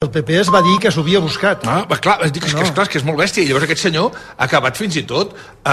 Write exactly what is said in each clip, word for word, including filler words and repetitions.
El P P es va dir que s'ho havia buscat. Ah, clar, és, és, no. que, és, clar, és que és molt bèstia. I llavors aquest senyor ha acabat fins i tot eh,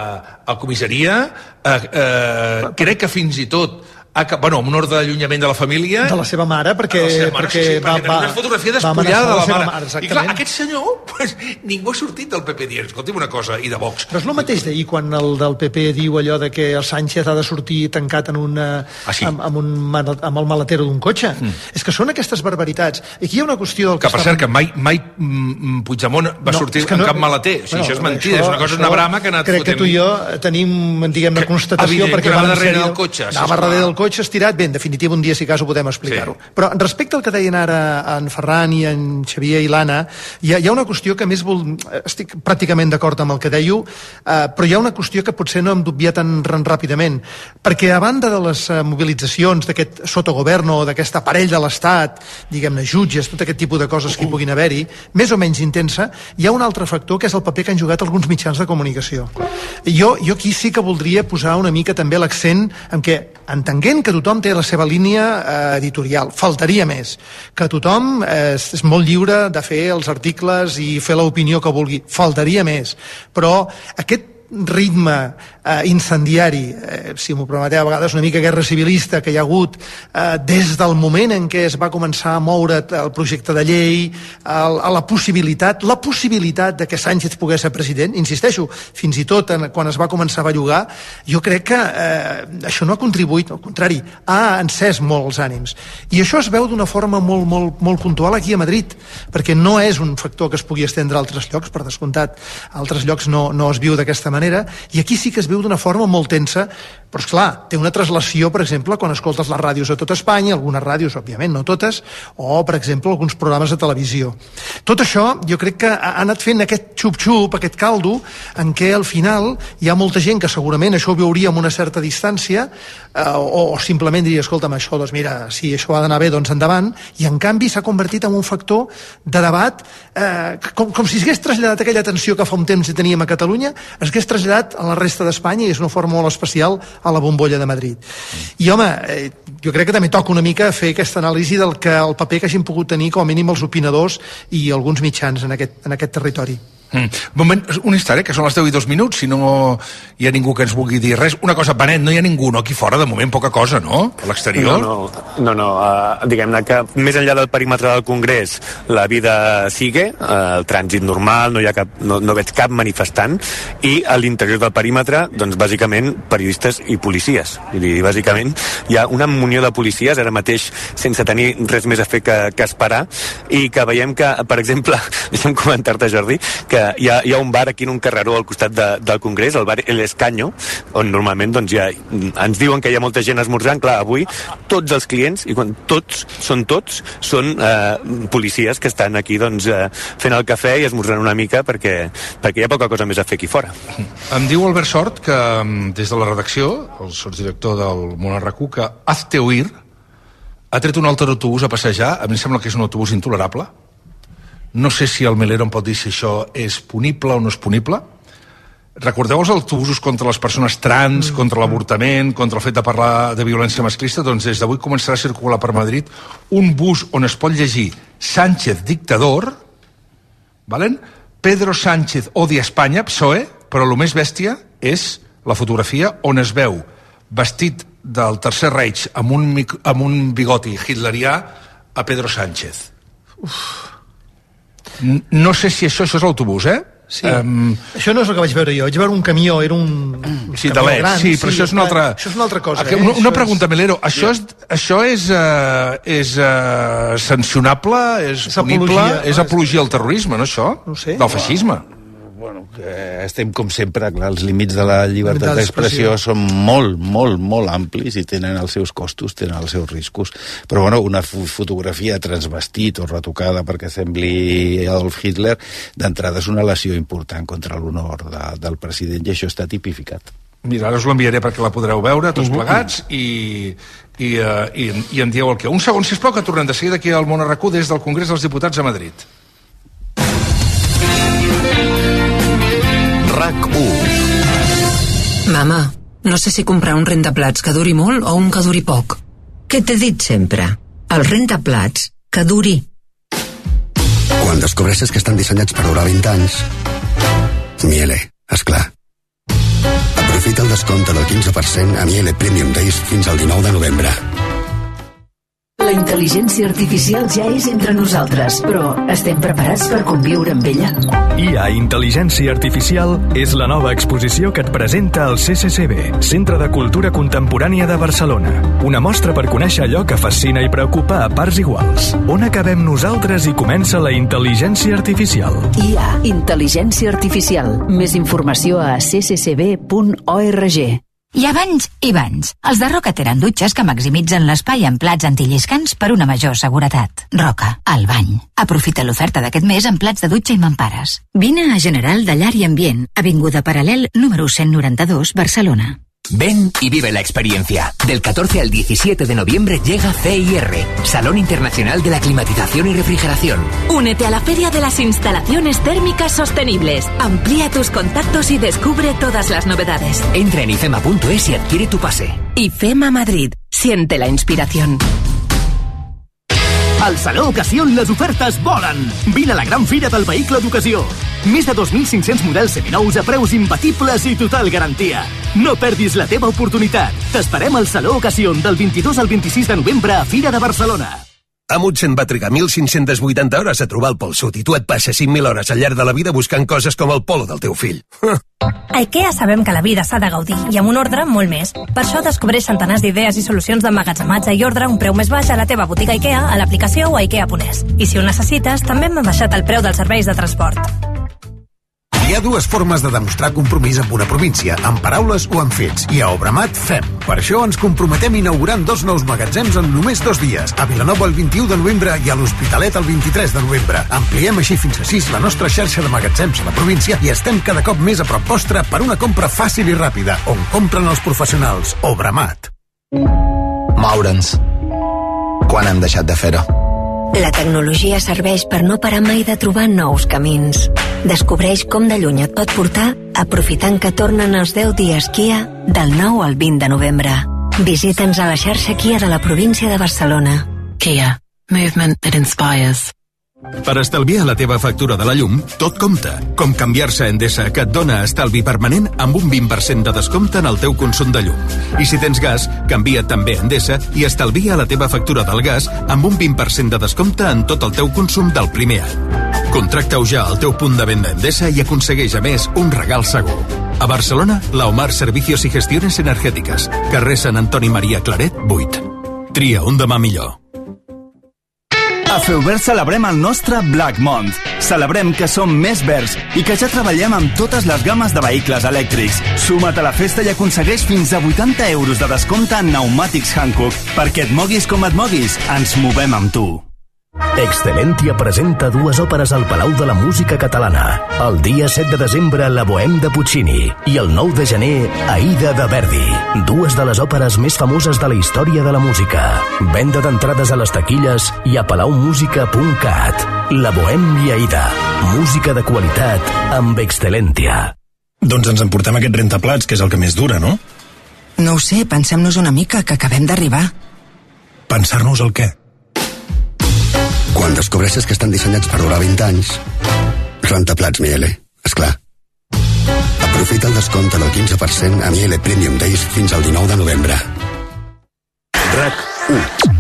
a comissaria, eh, eh, crec que fins i tot Ah, bueno, amb un ordre d'allunyament de la família... De la seva mare, perquè... De la seva mare, perquè sí, sí, va, perquè va, una fotografia despullada de la, la mare. mare I clar, aquest senyor, pues, ningú ha sortit del P P dient, escolti'm una cosa, i de Vox. Però és el mateix d'ahir, quan el del P P diu allò de que el Sánchez ha de sortir tancat en una, ah, sí? amb, amb, un, amb el maletero d'un cotxe. Mm. És que són aquestes barbaritats. I aquí hi ha una qüestió del que... Que, per cert, està... que mai, mai mm, Puigdemont va no, sortir en no... cap maleter. O sigui, bueno, això és mentida, això, és una cosa, una brama que ha anat... Crec fotent... que tu i jo tenim, diguem, una constatació... Evident, perquè que anava darrere del cotxe. Anava darrere del cotxe estirat, ben, definitiu un dia si cas ho podem explicar-ho. Sí. Però respecte al que deien ara en Ferran i en Xavier i l'Anna, hi, ha, hi ha una qüestió que més vol... estic pràcticament d'acord amb el que dèieu, eh, però hi ha una qüestió que potser no hem d'obviar tan ràpidament, perquè a banda de les eh, mobilitzacions d'aquest sotogoverno, d'aquest aparell de l'Estat, diguem-ne, jutges, tot aquest tipus de coses que hi puguin haver-hi, més o menys intensa, hi ha un altre factor que és el paper que han jugat alguns mitjans de comunicació. Jo, jo aquí sí que voldria posar una mica també l'accent en què, entenent que tothom té la seva línia eh, editorial, faltaria més, que tothom eh, és molt lliure de fer els articles i fer l'opinió que vulgui, faltaria més, però aquest ritme eh, incendiari, eh, si m'ho permeteu a vegades una mica guerra civilista que hi ha hagut eh, des del moment en què es va començar a moure el projecte de llei, el, a la possibilitat la possibilitat de que Sánchez pogués ser president, insisteixo, fins i tot en, quan es va començar a bellugar, jo crec que eh, això no ha contribuït, al contrari, ha encès molt els ànims, i això es veu d'una forma molt, molt, molt puntual aquí a Madrid, perquè no és un factor que es pugui estendre a altres llocs, per descomptat, a altres llocs no, no es viu d'aquesta manera, i aquí sí que es viu d'una forma molt tensa, però esclar, té una traslació, per exemple, quan escoltes les ràdios a tot Espanya, algunes ràdios, òbviament, no totes, o, per exemple, alguns programes de televisió. Tot això, jo crec que ha anat fent aquest xup-xup, aquest caldo, en què al final hi ha molta gent que segurament això ho veuria amb una certa distància, eh, o, o simplement diria, escolta'm, això, doncs mira, si això ha d'anar bé, doncs endavant, i en canvi s'ha convertit en un factor de debat, eh, com, com si s'hagués traslladat aquella tensió que fa un temps teníem a Catalunya, es hagués traslladat a la resta d'Espanya, i és una forma molt especial a la bombolla de Madrid. I home, eh, jo crec que també toca una mica fer aquesta anàlisi del que el paper que hagin pogut tenir com a mínim els opinadors i alguns mitjans en aquest, en aquest territori. Mm. Moment, una història, que són les deu i dos minuts, si no hi ha ningú que ens vulgui dir res. Una cosa, Benet, no hi ha ningú, no? Aquí fora, de moment, poca cosa, no? A l'exterior? No, no, no, no. Uh, diguem-ne que més enllà del perímetre del Congrés la vida sigue, uh, el trànsit normal, no hi ha cap, no, no veig cap manifestant, i a l'interior del perímetre, doncs, bàsicament, periodistes i policies. Vull dir, bàsicament, hi ha una munió de policies, ara mateix, sense tenir res més a fer que, que esperar, i que veiem que, per exemple, deixa'm comentar-te, Jordi, que hi ha, hi ha un bar aquí en un carreró al costat de, del Congrés, el bar El Escaño, on normalment doncs, ja, ens diuen que hi ha molta gent esmorzant. Clar, avui tots els clients, i quan tots són tots, són eh, policies que estan aquí doncs, eh, fent el cafè i esmorzant una mica perquè, perquè hi ha poca cosa més a fer aquí fora. Em diu Albert Sort que des de la redacció, el sotsdirector del Món RAC1, que Hazte Oír ha tret un altre autobús a passejar. A mi em sembla que és un autobús intolerable. No sé si el Melero em pot dir si això és punible o no és punible. Recordeu els autobusos contra les persones trans, mm. contra l'avortament, contra el fet de parlar de violència masclista? Doncs des d'avui començarà a circular per Madrid un bus on es pot llegir Sánchez dictador, valen? Pedro Sánchez odia Espanya, P S O E, però el més bèstia és la fotografia on es veu vestit del Tercer Reich amb un, amb un bigoti hitlerià a Pedro Sánchez. Uf. No sé si això, això és l'autobús, eh? Sí. Um, això no és el que vaig veure jo. Vaig veure un camió, era un... Sí, de l'E P, sí, però sí, això és una altra... Això és una altra cosa, eh? Una, una pregunta, Melero. Això és, això és, uh, és uh, sancionable? És, és punible? Apologia, és apologia al terrorisme, no, això? No sé. Del feixisme. Bueno, que estem com sempre, clar, els límits de la llibertat d'expressió són molt, molt, molt amplis i tenen els seus costos, tenen els seus riscos. Però, bueno, una fotografia transvestit o retocada perquè sembli Adolf Hitler, d'entrada és una lesió important contra l'honor de, del president, i això està tipificat. Mira, ara us l'enviaré perquè la podreu veure, tots plegats, i, i, uh, i, i en dieu el que. Un segon, sisplau, que tornem de seguida aquí al Món RAC1 des del Congrés dels Diputats a Madrid. RAC u. Mama, no sé si comprar un rentaplats que duri molt o un que duri poc. Què t'he dit sempre? El rentaplats que duri. Quan descobreixes que estan dissenyats per durar vint anys... Miele, esclar. Aprofita el descompte del quinze per cent a Miele Premium Days fins al dinou de novembre. La intel·ligència artificial ja és entre nosaltres, però estem preparats per conviure amb ella? I A Intel·ligència Artificial és la nova exposició que et presenta el C C C B, Centre de Cultura Contemporània de Barcelona. Una mostra per conèixer allò que fascina i preocupa a parts iguals. On acabem nosaltres i comença la intel·ligència artificial. I A Intel·ligència Artificial. Més informació a c c c b punt org. Hi ha banys i banys. Els de Roca tenen dutxes que maximitzen l'espai amb plats antilliscants per una major seguretat. Roca, el bany. Aprofita l'oferta d'aquest mes en plats de dutxa i mampares. Vine a General de Llar i Ambient, Avinguda Paral·lel, número cent noranta-dos, Barcelona. Ven y vive la experiencia. Del catorce al diecisiete de noviembre llega C I R, Salón Internacional de la Climatización y Refrigeración. Únete a la Feria de las Instalaciones Térmicas Sostenibles. Amplía tus contactos y descubre todas las novedades. Entra en ifema punto es y adquiere tu pase. IFEMA Madrid. Siente la inspiración. Al Saló Ocasión les ofertes volen! Vine a la gran fira del vehicle d'ocasió. Més de dos mil cinc-cents models seminous a preus imbatibles i total garantia. No perdis la teva oportunitat. T'esperem al Saló Ocasión del vint-i-dos al vint-i-sis de novembre a Fira de Barcelona. Amundsen va trigar mil cinc-cents vuitanta hores a trobar el Pol Sud i tu et passes cinc mil hores al llarg de la vida buscant coses com el polo del teu fill. A IKEA sabem que la vida s'ha de gaudir i amb un ordre molt més. Per això descobreix centenars d'idees i solucions d'emmagatzematge i ordre a un preu més baix a la teva botiga IKEA, a l'aplicació o a ikea punt es. I si ho necessites, també hem baixat el preu dels serveis de transport. Hi ha dues formes de demostrar compromís amb una província, amb paraules o amb fets, i a Obramat fem. Per això ens comprometem inaugurant dos nous magatzems en només dos dies, a Vilanova el vint-i-u de novembre i a l'Hospitalet el vint-i-tres de novembre. Ampliem així fins a sis la nostra xarxa de magatzems a la província i estem cada cop més a prop vostre per una compra fàcil i ràpida, on compren els professionals. Obramat. Moure'ns. Quan hem deixat de fer-ho? La tecnologia serveix per no parar mai de trobar nous camins. Descobreix com de lluny et pot portar aprofitant que tornen els deu dies Kia del nou al vint de novembre. Visita'ns a la xarxa Kia de la província de Barcelona. Kia. Movement that inspires. Per estalviar la teva factura de la llum, tot compta. Com canviar-se a Endesa, que et dona estalvi permanent amb un vint per cent de descompte en el teu consum de llum. I si tens gas, canvia't també a Endesa i estalvia la teva factura del gas amb un vint per cent de descompte en tot el teu consum del primer any. Contracta-ho ja al teu punt de venda Endesa i aconsegueix, a més, un regal segur. A Barcelona, la Omar Servicios y Gestiones Energéticas. Carrer Sant Antoni Maria Claret, vuit. Tria un demà millor. A Feuvert celebrem el nostre Black Month. Celebrem que som més verds i que ja treballem amb totes les gammes de vehicles elèctrics. Suma't a la festa i aconsegueix fins a vuitanta euros de descompte en pneumàtics Hankook. Perquè et moguis com et moguis, ens movem amb tu. Excelentia presenta dues òperes al Palau de la Música Catalana. El dia set de desembre, La Bohème de Puccini, i el nou de gener, Aida de Verdi. Dues de les òperes més famoses de la història de la música. Venda d'entrades a les taquilles i a palaumusica punt cat. La Bohème i Aida. Música de qualitat amb Excelentia. Doncs ens emportem aquest rentaplats, que és el que més dura, no? No ho sé, pensem-nos una mica, que acabem d'arribar. Pensar-nos el què? Quan descobreixes que estan dissenyats per durar vint anys, rentaplats Miele, esclar. Aprofita el descompte del quinze per cent a Miele Premium Days fins al dinou de novembre. RAC u.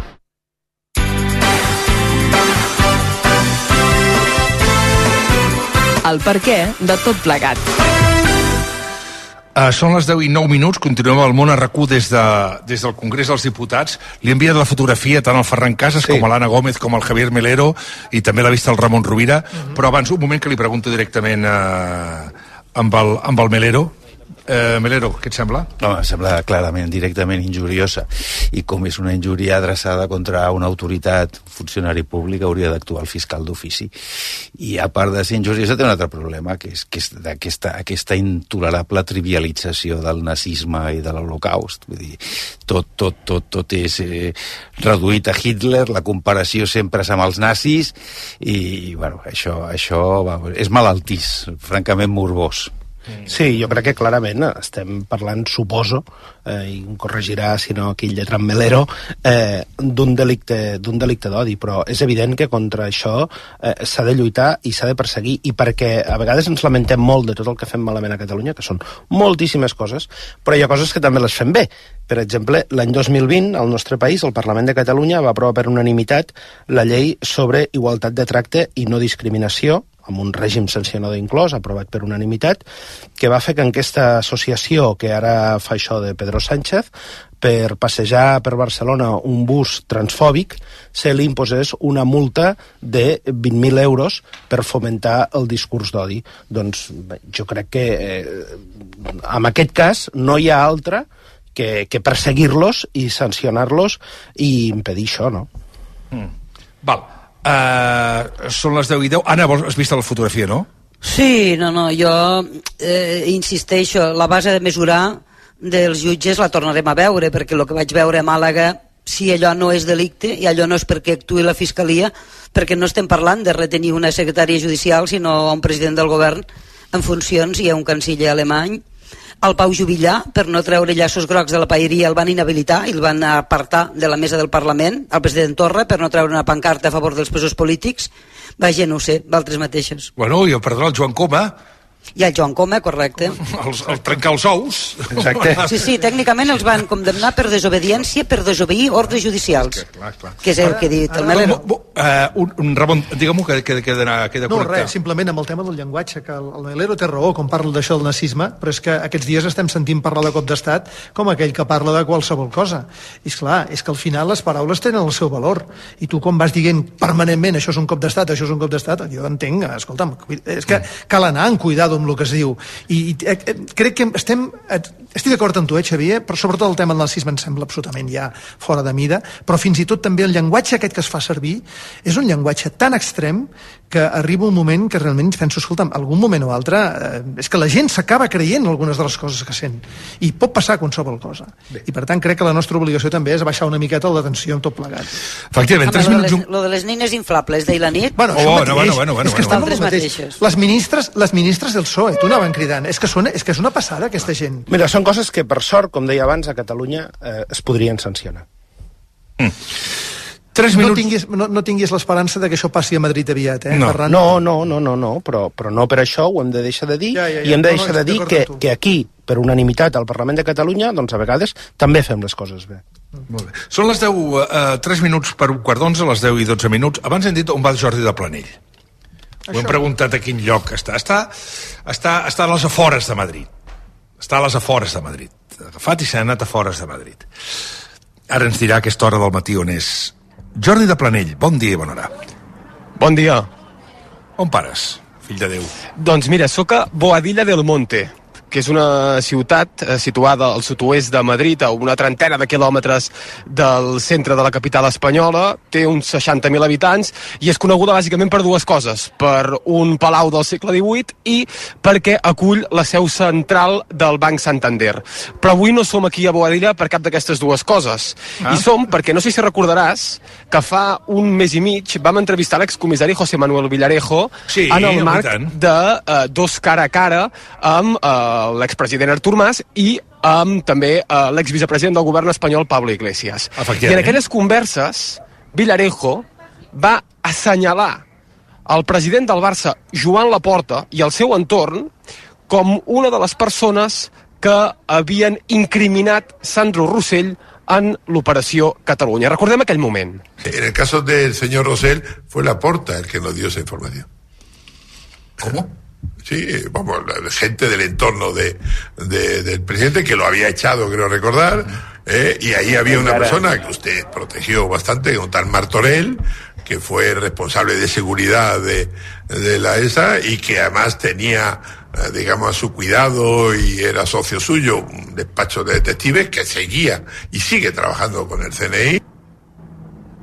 El perquè de tot plegat. Uh, són les deu i nou minuts, continuem al món a RAC u des, de, des del Congrés dels Diputats. Li he enviat la fotografia tant al Ferran Casas sí. com a l'Anna Gómez, com al Javier Melero, i també l'ha vist el Ramon Rovira. Uh-huh. Però abans, un moment que li pregunto directament uh, amb, el, amb el Melero. Eh, Melero, què et sembla? No, em sembla clarament, directament injuriosa, i com és una injúria adreçada contra una autoritat, un funcionari públic, hauria d'actuar el fiscal d'ofici. I a part de ser injuriosa té un altre problema, que és, que és aquesta, aquesta intolerable trivialització del nazisme i de l'Holocaust. Vull dir, tot, tot, tot, tot és eh, reduït a Hitler, la comparació sempre és amb els nazis, i, bueno, això, això va, és malaltís, francament morbós. Sí, jo crec que clarament estem parlant, suposo, eh, i em corregirà si no aquí el lletrat Melero, eh, d'un delicte, d'un delicte d'odi, però és evident que contra això eh, s'ha de lluitar i s'ha de perseguir, i perquè a vegades ens lamentem molt de tot el que fem malament a Catalunya, que són moltíssimes coses, però hi ha coses que també les fem bé. Per exemple, l'any dos mil vint, al nostre país, el Parlament de Catalunya va aprovar per unanimitat la llei sobre igualtat de tracte i no discriminació, amb un règim sancionador inclòs, aprovat per unanimitat, que va fer que aquesta associació, que ara fa això de Pedro Sánchez, per passejar per Barcelona un bus transfòbic, se li imposés una multa de vint mil euros per fomentar el discurs d'odi. Doncs bé, jo crec que eh, en aquest cas no hi ha altre que, que perseguir-los i sancionar-los i impedir això, no? Mm. Val. Uh, són les deu i deu. Anna, has vist la fotografia, no? Sí, no, no, jo eh, insisteixo, la base de mesurar dels jutges la tornarem a veure, perquè el que vaig veure a Màlaga, si allò no és delicte i allò no és perquè actuï la Fiscalia, perquè no estem parlant de retenir una secretària judicial, sinó un president del govern en funcions i un canciller alemany. El Pau Juvillà, per no treure llaços grocs de la paeria, el van inhabilitar i el van apartar de la mesa del Parlament. El president Torra, per no treure una pancarta a favor dels presos polítics. Vaja, no ho sé, valtres mateixes. Bueno, i perdó, el Joan Coma... I el Joan Coma, correcte. Els, el trencar els ous. Exacte. Sí, sí, tècnicament els van condemnar per desobediència, per desobeir ordres judicials. Que, clar, clar. Que és el que ha dit el Melero. Uh, un, un Ramon, digue'm-ho, que queda, queda, queda no, connectar. Res, simplement amb el tema del llenguatge, que el, el Melero té raó quan parla d'això del nazisme, però és que aquests dies estem sentint parlar de cop d'estat com aquell que parla de qualsevol cosa. I esclar, és que al final les paraules tenen el seu valor, i tu quan vas dient permanentment això és un cop d'estat, això és un cop d'estat, jo entenc, escolta'm, és que cal anar en cuidado amb el que es diu. I, i eh, crec que estem eh, estic d'acord amb tu, eh, Xavier, però sobretot el tema del nazisme em sembla absolutament ja fora de mida, però fins i tot també el llenguatge aquest que es fa servir és un llenguatge tan extrem que arriba un moment que realment penso, escolta'm, algun moment o altre eh, és que la gent s'acaba creient algunes de les coses que sent, i pot passar qualsevol cosa. Bé. I per tant crec que la nostra obligació també és baixar una miqueta la tensió amb tot plegat. Efectivament, tres Home, minuts... Lo de, les, lo de les nines inflables d'ahir la nit... Bueno, oh, bueno, bueno, bueno, bueno, és que bueno, estan bueno. mateixes. Les ministres, les ministres del P S O E, tu anaven cridant, és que, són, és que és una passada aquesta gent. Mira, són coses que per sort, com deia abans, a Catalunya eh, es podrien sancionar. Mm. Tres no minuts... tinguis, no, no tinguis l'esperança de que això passi a Madrid aviat, eh? No, Ferran? no, no, no, no, no però, però no per això ho hem de deixar de dir, ja, ja, ja. i hem de deixar no, no, de dir que, que aquí, per unanimitat al Parlament de Catalunya, doncs a vegades també fem les coses bé. Molt bé. Són les deu, uh, tres minuts per un quart d'onze, les deu i dotze minuts. Abans hem dit on va el Jordi de Planell. Això. Ho hem preguntat a quin lloc està. Està, està. està a les afores de Madrid. Està a les afores de Madrid. Agafat i s'ha anat a afores de Madrid. Ara ens dirà a aquesta hora del matí on és. Jordi de Planell, bon dia i bona hora. Bon dia. On pares, fill de Déu? Doncs mira, soc a Boadilla del Monte, que és una ciutat eh, situada al sud-oest de Madrid, a una trentena de quilòmetres del centre de la capital espanyola, té uns seixanta mil habitants i és coneguda bàsicament per dues coses, per un palau del segle divuit i perquè acull la seu central del Banc Santander. Però avui no som aquí a Boadilla per cap d'aquestes dues coses. Ah. I som perquè, no sé si recordaràs, que fa un mes i mig vam entrevistar l'excomissari José Manuel Villarejo sí, en el marc de uh, Dos cara a cara amb uh, l'expresident Artur Mas i amb també uh, l'exvicepresident del govern espanyol Pablo Iglesias. I en aquelles converses Villarejo va assenyalar el president del Barça, Joan Laporta, i el seu entorn com una de les persones que havien incriminat Sandro Rosell en l'operació Catalunya. Recordem aquell moment. En el caso del señor Rosell fue Laporta el que nos dio esa información. ¿Cómo? Sí, vamos, la gente del entorno de, de, del presidente que lo había echado, creo recordar, eh, y ahí había una persona que usted protegió bastante, un tal Martorell, que fue responsable de seguridad de, de la E S A y que además tenía, eh, digamos, a su cuidado y era socio suyo, un despacho de detectives que seguía y sigue trabajando con el C N I.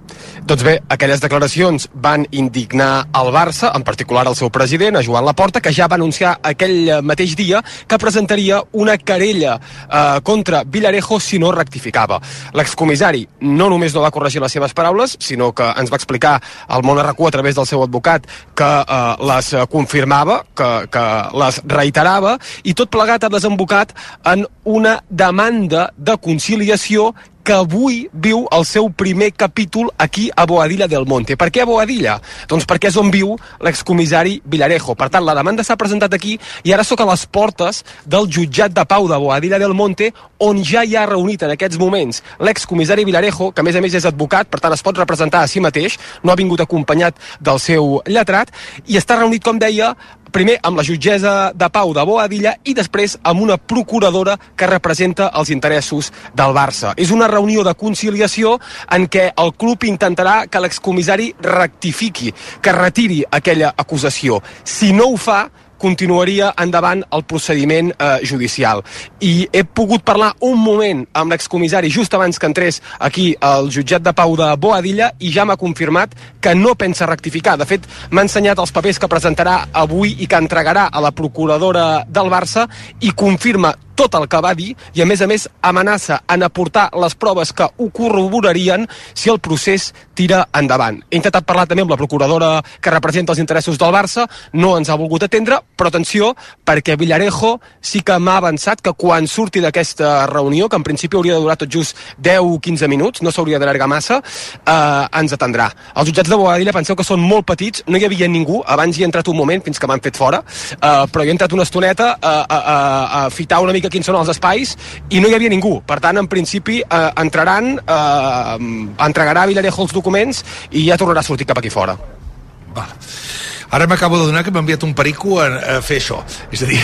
Doncs bé, aquelles declaracions van indignar el Barça, en particular el seu president, a Joan Laporta, que ja va anunciar aquell mateix dia que presentaria una querella eh, contra Villarejo si no rectificava. L'excomissari no només no va corregir les seves paraules, sinó que ens va explicar al Món R Q a través del seu advocat que eh, les confirmava, que, que les reiterava, i tot plegat ha desembocat en una demanda de conciliació que avui viu el seu primer capítol aquí a Boadilla del Monte. Per què a Boadilla? Doncs perquè és on viu l'excomissari Villarejo. Per tant, la demanda s'ha presentat aquí i ara sóc a les portes del jutjat de pau de Boadilla del Monte, on ja hi ha reunit en aquests moments l'excomissari Villarejo, que a més a més és advocat, per tant es pot representar a si mateix, no ha vingut acompanyat del seu lletrat, i està reunit, com deia, primer amb la jutgessa de pau de Boadilla i després amb una procuradora que representa els interessos del Barça. És una reunió de conciliació en què el club intentarà que l'excomissari rectifiqui, que retiri aquella acusació. Si no ho fa, continuaria endavant el procediment eh, judicial. I he pogut parlar un moment amb l'excomissari just abans que entrés aquí al jutjat de pau de Boadilla i ja m'ha confirmat que no pensa rectificar. De fet, m'ha ensenyat els papers que presentarà avui i que entregarà a la procuradora del Barça i confirma tot el que va dir i, a més a més, amenaça en aportar les proves que ho corroborarien si el procés tira endavant. He intentat parlar també amb la procuradora que representa els interessos del Barça, no ens ha volgut atendre, però atenció, perquè Villarejo sí que m'ha avançat que quan surti d'aquesta reunió, que en principi hauria de durar tot just deu o quinze minuts, no s'hauria d'allargar massa, eh, ens atendrà. Els jutjats de Boadilla penseu que són molt petits, no hi havia ningú, abans hi he entrat un moment fins que m'han fet fora, eh, però hi he entrat una estoneta a, a, a, a fitar una mica quins són els espais i no hi havia ningú. Per tant, en principi, eh, entraran, eh, entregarà a Villarejo els documents i ja tornarà a sortir cap aquí fora. Va. Ara m'acabo de donar que m'ha enviat un perico a, a fer això. És a dir...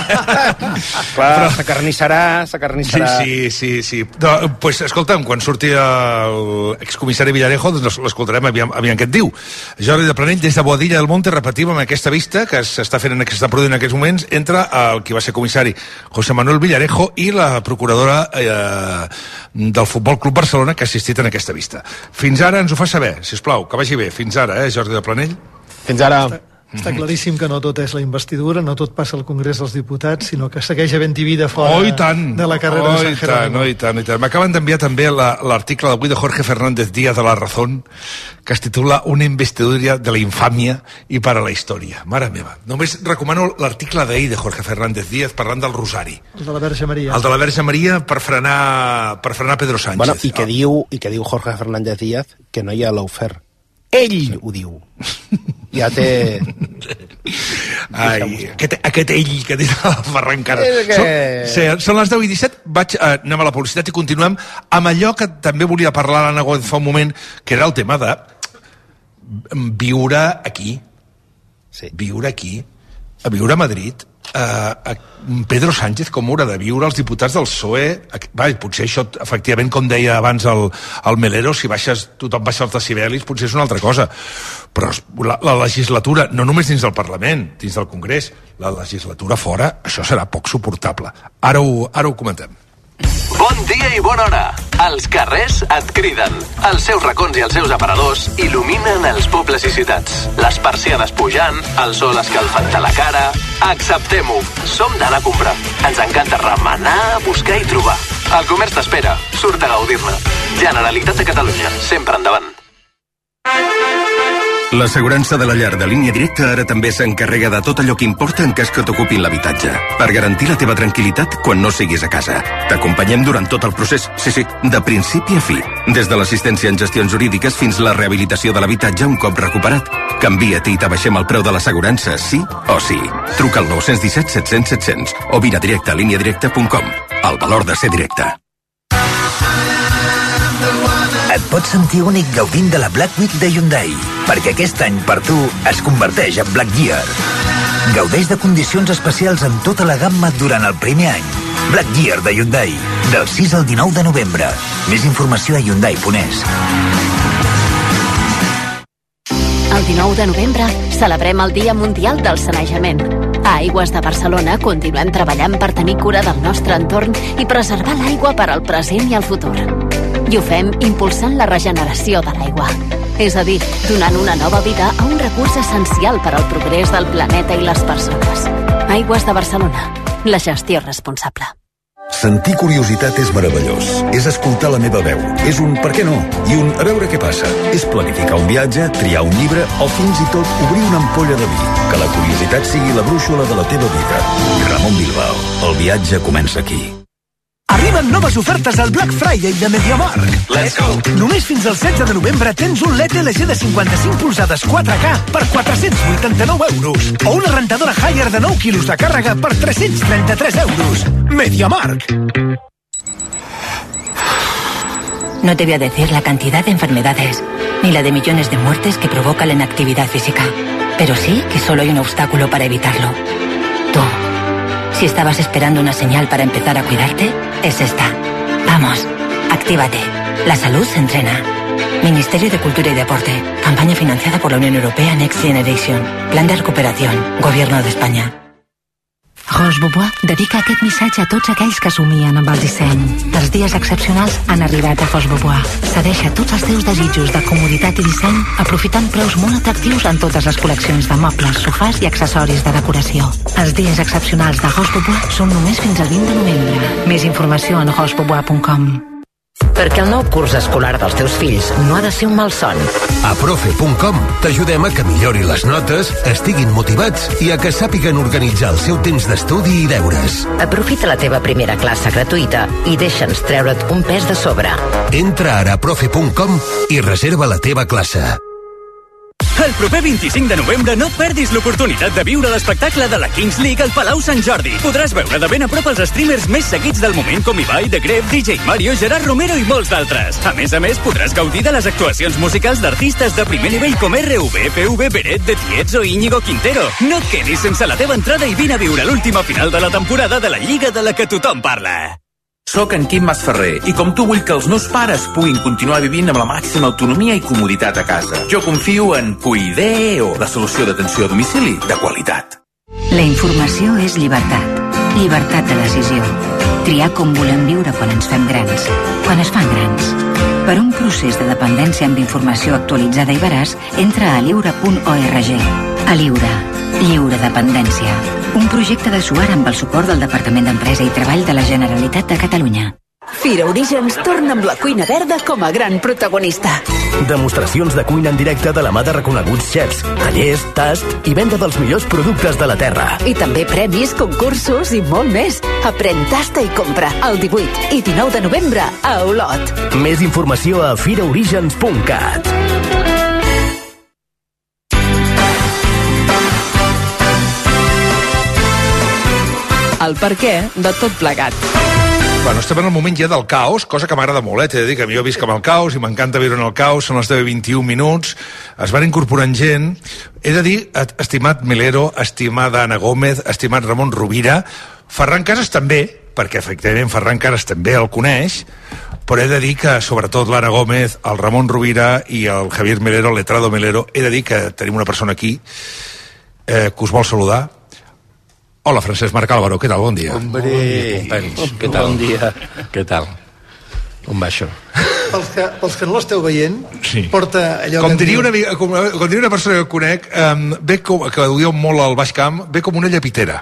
Clar, però... s'acarnissarà, s'acarnissarà... Sí, sí, sí. sí. No, pues, escolta'm, quan surti l'excomissari Villarejo, doncs l'escoltarem, aviam, aviam què et diu. Jordi de Planell, des de Boadilla del Monte, repetim amb aquesta vista que s'està fent en aquesta produint en aquests moments, entre el qui va ser comissari José Manuel Villarejo i la procuradora eh, del Futbol Club Barcelona que ha assistit en aquesta vista. Fins ara ens ho fa saber, sisplau, que vagi bé. Fins ara, eh, Jordi de Planell. Fins ara. Està, està claríssim que no tot és la investidura, no tot passa al Congrés dels Diputats, sinó que segueix havent-hi vida fora oh, tant. de la carrera oh, de San Jerónimo. Oh, i tant, i tant. M'acaben d'enviar també l'article d'avui de Jorge Fernández Díaz de La Razón, que es titula Una investidura de la infàmia i per a la història. Mare meva. Només recomano l'article d'ahir de Jorge Fernández Díaz parlant del Rosari. El de la Verge Maria. El de la Verge Maria per frenar, per frenar Pedro Sánchez. Bueno, i, que oh. diu, I que diu Jorge Fernández Díaz que no hi ha lawfare. Ell ho diu. Ja té... Ai, aquest, aquest ell que té la Ferran Cara. Que... Són, sí, són les deu i disset, vaig, eh, anem a la publicitat i continuem amb allò que també volia parlar l'Anna Gómez fa un moment, que era el tema de viure aquí. Sí. Viure aquí. A viure a Madrid. Uh, Pedro Sánchez com haurà de viure els diputats del P S O E. Va, potser això efectivament, com deia abans el, el Melero, si baixes, tothom baixa els decibelis, potser és una altra cosa, però la, la legislatura, no només dins del Parlament, dins del Congrés, la legislatura fora, això serà poc suportable. Ara ho, ara ho comentem. Bon dia i bona hora. Els carrers et criden. Els seus racons i els seus aparadors il·luminen els pobles i ciutats. Les persianes pujant, el sol escalfant-te la cara... Acceptem-ho. Som d'anar a comprar. Ens encanta remenar, buscar i trobar. El comerç t'espera. Surt a gaudir-ne. Generalitat de Catalunya. Sempre endavant. L'assegurança de la llar de Línia Directa ara també s'encarrega de tot allò que importa en cas que t'ocupin l'habitatge, per garantir la teva tranquil·litat quan no siguis a casa. T'acompanyem durant tot el procés, sí, sí, de principi a fi. Des de l'assistència en gestions jurídiques fins la rehabilitació de l'habitatge un cop recuperat. Canvia't i t'abaixem el preu de l'assegurança, sí o sí. Truca al nou un set set cents set cents o vine directe a línia directa punt com. El valor de ser directe. Et pots sentir únic gaudint de la Black Week de Hyundai, perquè aquest any per tu es converteix en Black Year. Gaudeix de condicions especials en tota la gamma durant el primer any. Black Year de Hyundai, del sis al dinou de novembre. Més informació a hyundai punt es. El dinou de novembre celebrem el Dia Mundial del Sanejament. A Aigües de Barcelona continuem treballant per tenir cura del nostre entorn i preservar l'aigua per al present i el futur. I ho fem impulsant la regeneració de l'aigua. És a dir, donant una nova vida a un recurs essencial per al progrés del planeta i les persones. Aigües de Barcelona. La gestió responsable. Sentir curiositat és meravellós. És escoltar la meva veu. És un per què no? I un a veure què passa. És planificar un viatge, triar un llibre o fins i tot obrir una ampolla de vi. Que la curiositat sigui la brúixola de la teva vida. Ramon Bilbao. El viatge comença aquí. Arriben noves ofertes al Black Friday de MediaMarkt. Let's go! Només fins al setze de novembre tens un L E D L G de cinquanta-cinc polzades quatre K per quatre-cents vuitanta-nou euros o una rentadora Haier de nou quilos de càrrega per tres-cents trenta-tres euros. MediaMarkt. No te voy a decir la cantidad de enfermedades, ni la de millones de muertes que provoca la inactividad física, pero sí que solo hay un obstáculo para evitarlo. Tú. Si estabas esperando una señal para empezar a cuidarte, es esta. Vamos, actívate. La salud se entrena. Ministerio de Cultura y Deporte. Campaña financiada por la Unión Europea Next Generation. Plan de recuperación. Gobierno de España. Roche Bobois dedica aquest missatge a tots aquells que somien amb el disseny. Els dies excepcionals han arribat a Roche Bobois. Cedeixa tots els teus desitjos de comoditat i disseny aprofitant preus molt atractius en totes les col·leccions de mobles, sofàs i accessoris de decoració. Els dies excepcionals de Roche Bobois són només fins al vint de novembre. Més informació en roche bobois punt com. Perquè el nou curs escolar dels teus fills no ha de ser un malson. A profe punt com t'ajudem a que millori les notes, estiguin motivats i a que sàpiguen organitzar el seu temps d'estudi i deures. Aprofita la teva primera classe gratuïta i deixa'ns treure't un pes de sobre. Entra ara a profe punt com i reserva la teva classe. El proper vint-i-cinc de novembre no et perdis l'oportunitat de viure l'espectacle de la Kings League al Palau Sant Jordi. Podràs veure de ben a prop els streamers més seguits del moment com Ibai, The Gref, D J Mario, Gerard Romero i molts d'altres. A més a més, podràs gaudir de les actuacions musicals d'artistes de primer nivell com R V, P V, Beret, The Tietz o Íñigo Quintero. No et quedis sense la teva entrada i vine a viure l'última final de la temporada de la Lliga de la que tothom parla. Soc en Quim Masferrer i com tu vull que els meus pares puguin continuar vivint amb la màxima autonomia i comoditat a casa. Jo confio en Cuideo, la solució d'atenció a domicili de qualitat. La informació és llibertat. Llibertat de decisió. Triar com volem viure quan ens fem grans. Quan es fan grans. Per un procés de dependència amb informació actualitzada i veraç, entra a lliure punt org. A Lliure. Lliure dependència. Un projecte de Suar amb el suport del Departament d'Empresa i Treball de la Generalitat de Catalunya. Fira Orígens torna amb la cuina verda com a gran protagonista. Demostracions de cuina en directe de la mà de reconeguts xefs, tallers, tast i venda dels millors productes de la terra. I també premis, concursos i molt més. Aprèn, tasta i compra el divuit i dinou de novembre a Olot. Més informació a fira orígens punt cat. El per què de tot plegat. Bueno, estem en el moment ja del caos, cosa que m'agrada molt, eh? T'he de dir que jo visc amb el caos i m'encanta viure en el caos, són els deu vint-i-un minuts, es van incorporant gent. He de dir, estimat Melero, estimada Anna Gómez, estimat Ramon Rovira, Ferran Casas també, perquè efectivament Ferran Casas també el coneix, però he de dir que sobretot l'Anna Gómez, el Ramon Rovira i el Javier Melero, el letrado Melero, he de dir que tenim una persona aquí eh, que us vol saludar. Hola, Francesc Marc Álvaro, què tal? Bon dia. Hombre, bon dia, companys. Què tal? Bon dia. Què tal? On va això? Pels que, pels que no l'esteu veient, sí. Porta allò com que... Diria una, com, com diria una persona que conec, um, ve com, que ho diu molt al Baix Camp, ve com una llepitera.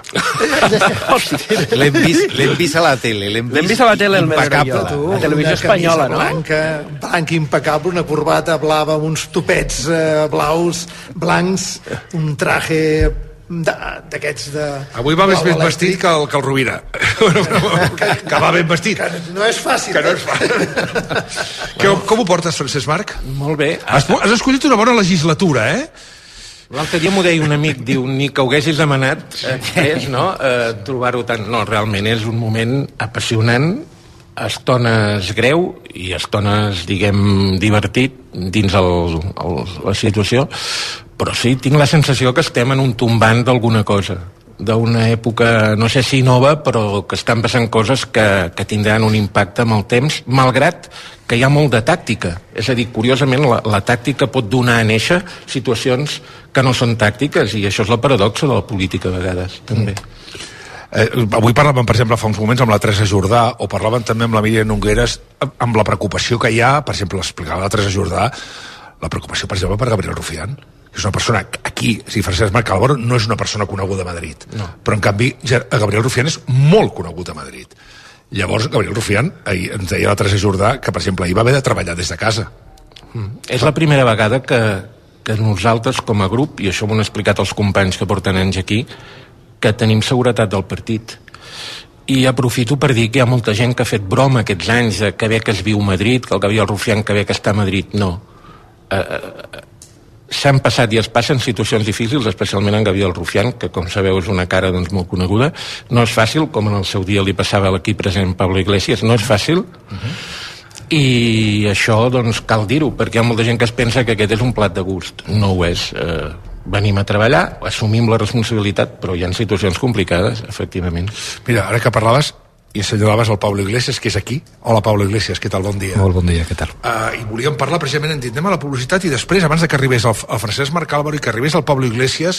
L'hem vist, l'hem vist a la tele. L'hem vist, vist a la tele, el impecable. Tu, la televisió espanyola, no? Blanca, blanca impecable, una corbata blava amb uns topets eh, blaus, blancs, un traje... d'aquests de... Avui va més ben vestit que el, que el Rovira. que, que va ben vestit. Que no és fàcil. Que no és fàcil. que, com ho portes, Francesc Marc? Molt bé. Has, has escollit una bona legislatura, eh? L'altre dia m'ho deia un amic, diu, ni que ho haguessis demanat, eh, és, no?, eh, trobar-ho tant... No, realment és un moment apassionant, estones greu i estones, diguem, divertit dins el, el, la situació, però sí, tinc la sensació que estem en un tombant d'alguna cosa, d'una època, no sé si nova, però que estan passant coses que, que tindran un impacte amb el temps, malgrat que hi ha molt de tàctica. És a dir, curiosament, la, la tàctica pot donar a néixer situacions que no són tàctiques, i això és la paradoxa de la política a vegades, també. Eh, avui parlàvem, per exemple, fa uns moments amb la Teresa Jordà, o parlàvem també amb la Míriam Nogueras, amb la preocupació que hi ha, per exemple, explicava la Teresa Jordà, la preocupació, per exemple, per Gabriel Rufián, que és una persona, aquí, si Francesc Marc Calaboro no és una persona coneguda a Madrid, no. Però en canvi Gabriel Rufián és molt conegut a Madrid. Llavors Gabriel Rufián, ahir, ens deia la Teresa Jordà que, per exemple, ahir va haver de treballar des de casa. Mm. És la primera vegada que, que nosaltres com a grup, i això m'ho han explicat els companys que porten anys aquí, que tenim seguretat del partit. I aprofito per dir que hi ha molta gent que ha fet broma aquests anys de que bé que es viu a Madrid, que el Gabriel Rufián que bé que està a Madrid. No. Eh, eh, s'han passat i es passen situacions difícils, especialment en Gabriel Rufián, que com sabeu és una cara doncs, molt coneguda. No és fàcil, com en el seu dia li passava a l'equip present Pablo Iglesias, no és fàcil. Uh-huh. I això doncs cal dir-ho, perquè hi ha molta gent que es pensa que aquest és un plat de gust. No ho és. Eh, venim a treballar, assumim la responsabilitat, però hi ha situacions complicades, efectivament. Mira, ara que parlaves i assenyalaves el Pablo Iglesias, que és aquí. Hola, Pablo Iglesias, què tal? Bon dia. Molt bon dia, què tal? Uh, I volíem parlar precisament, en anem a la publicitat i després, abans de que arribés el, el Francesc Marc Álvaro i que arribés el Pablo Iglesias,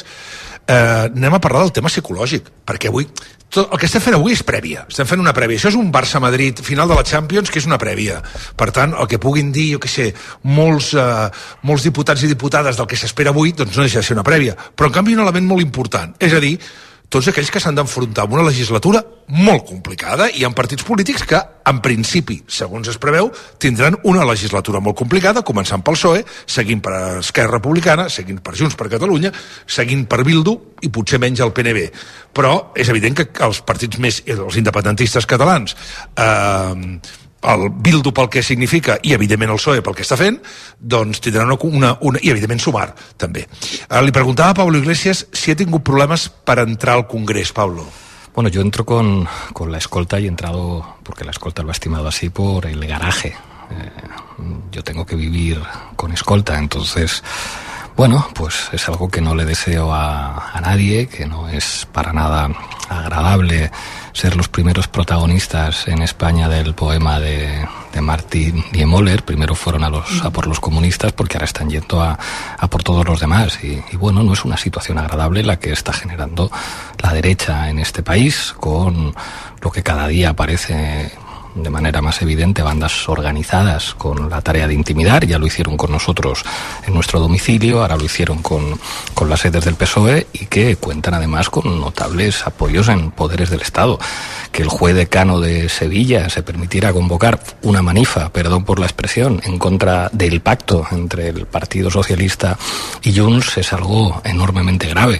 uh, anem a parlar del tema psicològic, perquè avui tot el que estem fent avui és prèvia, estem fent una prèvia. Això és un Barça-Madrid final de la Champions, que és una prèvia. Per tant, el que puguin dir, jo què sé, molts, uh, molts diputats i diputades del que s'espera avui, doncs no deixa de ser una prèvia. Però en canvi un element molt important, és a dir, tots aquells que s'han d'enfrontar amb una legislatura molt complicada, i hi ha partits polítics que, en principi, segons es preveu, tindran una legislatura molt complicada, començant pel P S O E, seguint per Esquerra Republicana, seguint per Junts per Catalunya, seguint per Bildu i potser menys el P N B. Però és evident que els partits més, els independentistes catalans, eh, el Bildu pel que significa i evidentment el P S O E pel que està fent, doncs tindran una, una, una i evidentment Sumar també. Eh, li preguntaba a Pablo Iglesias si ha tingut problemas para entrar al Congrés, Pablo. Bueno, yo entro con, con la escolta y he entrado, porque la escolta lo ha estimado así, por el garaje. Eh, yo tengo que vivir con escolta, entonces, bueno, pues es algo que no le deseo a, a nadie, que no es para nada agradable ser los primeros protagonistas en España del poema de, de Martin Niemöller. Primero fueron a, los, a por los comunistas, porque ahora están yendo a, a por todos los demás. Y, y bueno, no es una situación agradable la que está generando la derecha en este país, con lo que cada día parece de manera más evidente bandas organizadas con la tarea de intimidar. Ya lo hicieron con nosotros en nuestro domicilio, ahora lo hicieron con, con las sedes del P S O E, y que cuentan además con notables apoyos en poderes del Estado. Que el juez decano de Sevilla se permitiera convocar una manifa, perdón por la expresión, en contra del pacto entre el Partido Socialista y Junts es algo enormemente grave.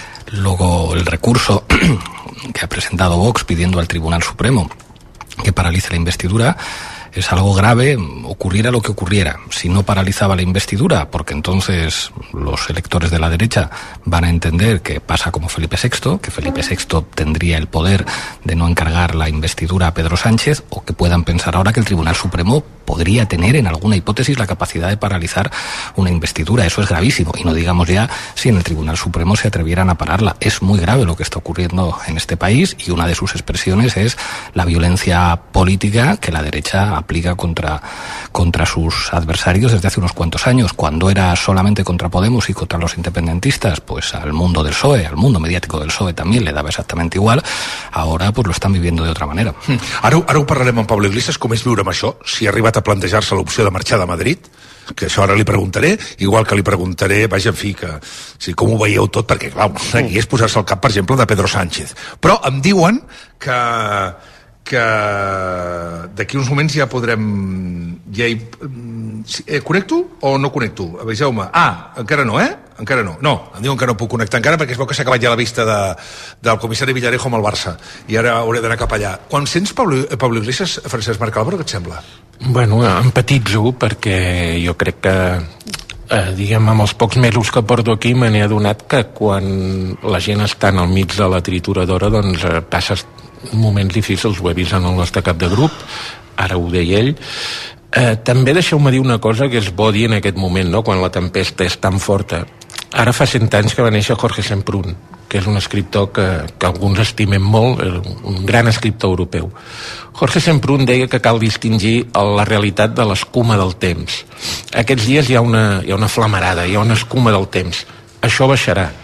Luego el recurso que ha presentado Vox pidiendo al Tribunal Supremo que paralice la investidura es algo grave, ocurriera lo que ocurriera. Si no paralizaba la investidura, porque entonces los electores de la derecha van a entender que pasa como Felipe sexto, que Felipe sexto tendría el poder de no encargar la investidura a Pedro Sánchez, o que puedan pensar ahora que el Tribunal Supremo podría tener en alguna hipótesis la capacidad de paralizar una investidura. Eso es gravísimo, y no digamos ya si en el Tribunal Supremo se atrevieran a pararla. Es muy grave lo que está ocurriendo en este país, y una de sus expresiones es la violencia política que la derecha aplica contra, contra sus adversarios desde hace unos cuantos años. Cuando era solamente contra Podemos y contra los independentistas, pues al mundo del P S O E, al mundo mediático del P S O E también le daba exactamente igual. Ahora pues lo están viviendo de otra manera. Ara, ara ho parlarem amb Pablo Iglesias, com és viure amb això, si ha arribat a plantejar-se l'opció de marxar de Madrid, que això ara li preguntaré, igual que li preguntaré, vaja, en fi, que, sí, com ho veieu tot, perquè clar, aquí és posar-se al cap, per exemple, de Pedro Sánchez. Però em diuen que que d'aquí uns moments ja podrem ja hi, eh, connecto o no connecto? Aviseu-me. Ah, encara no, eh? Encara no. No, em diuen que no puc connectar encara perquè es veu que s'ha acabat ja la vista de, del comissari Villarejo amb el Barça i ara hauré d'anar cap allà. Quan sents Pablo, Pablo Iglesias, Francesc Marc Álvaro, què et sembla? Bueno, empatitzo perquè jo crec que eh, diguem, amb els pocs mesos que porto aquí me n'he adonat que quan la gent està al mig de la trituradora doncs eh, passes moments difícils. Ho he vist en el nostre cap de grup, ara ho deia ell. Eh, també deixeu-me dir una cosa que és bo dir en aquest moment, no? Quan la tempesta és tan forta. Ara fa cent anys que va néixer Jorge Semprún, que és un escriptor que, que alguns estimem molt, un gran escriptor europeu. Jorge Semprún deia que cal distingir la realitat de l'escuma del temps. Aquests dies hi ha una, hi ha una flamarada, hi ha una escuma del temps. Això baixarà.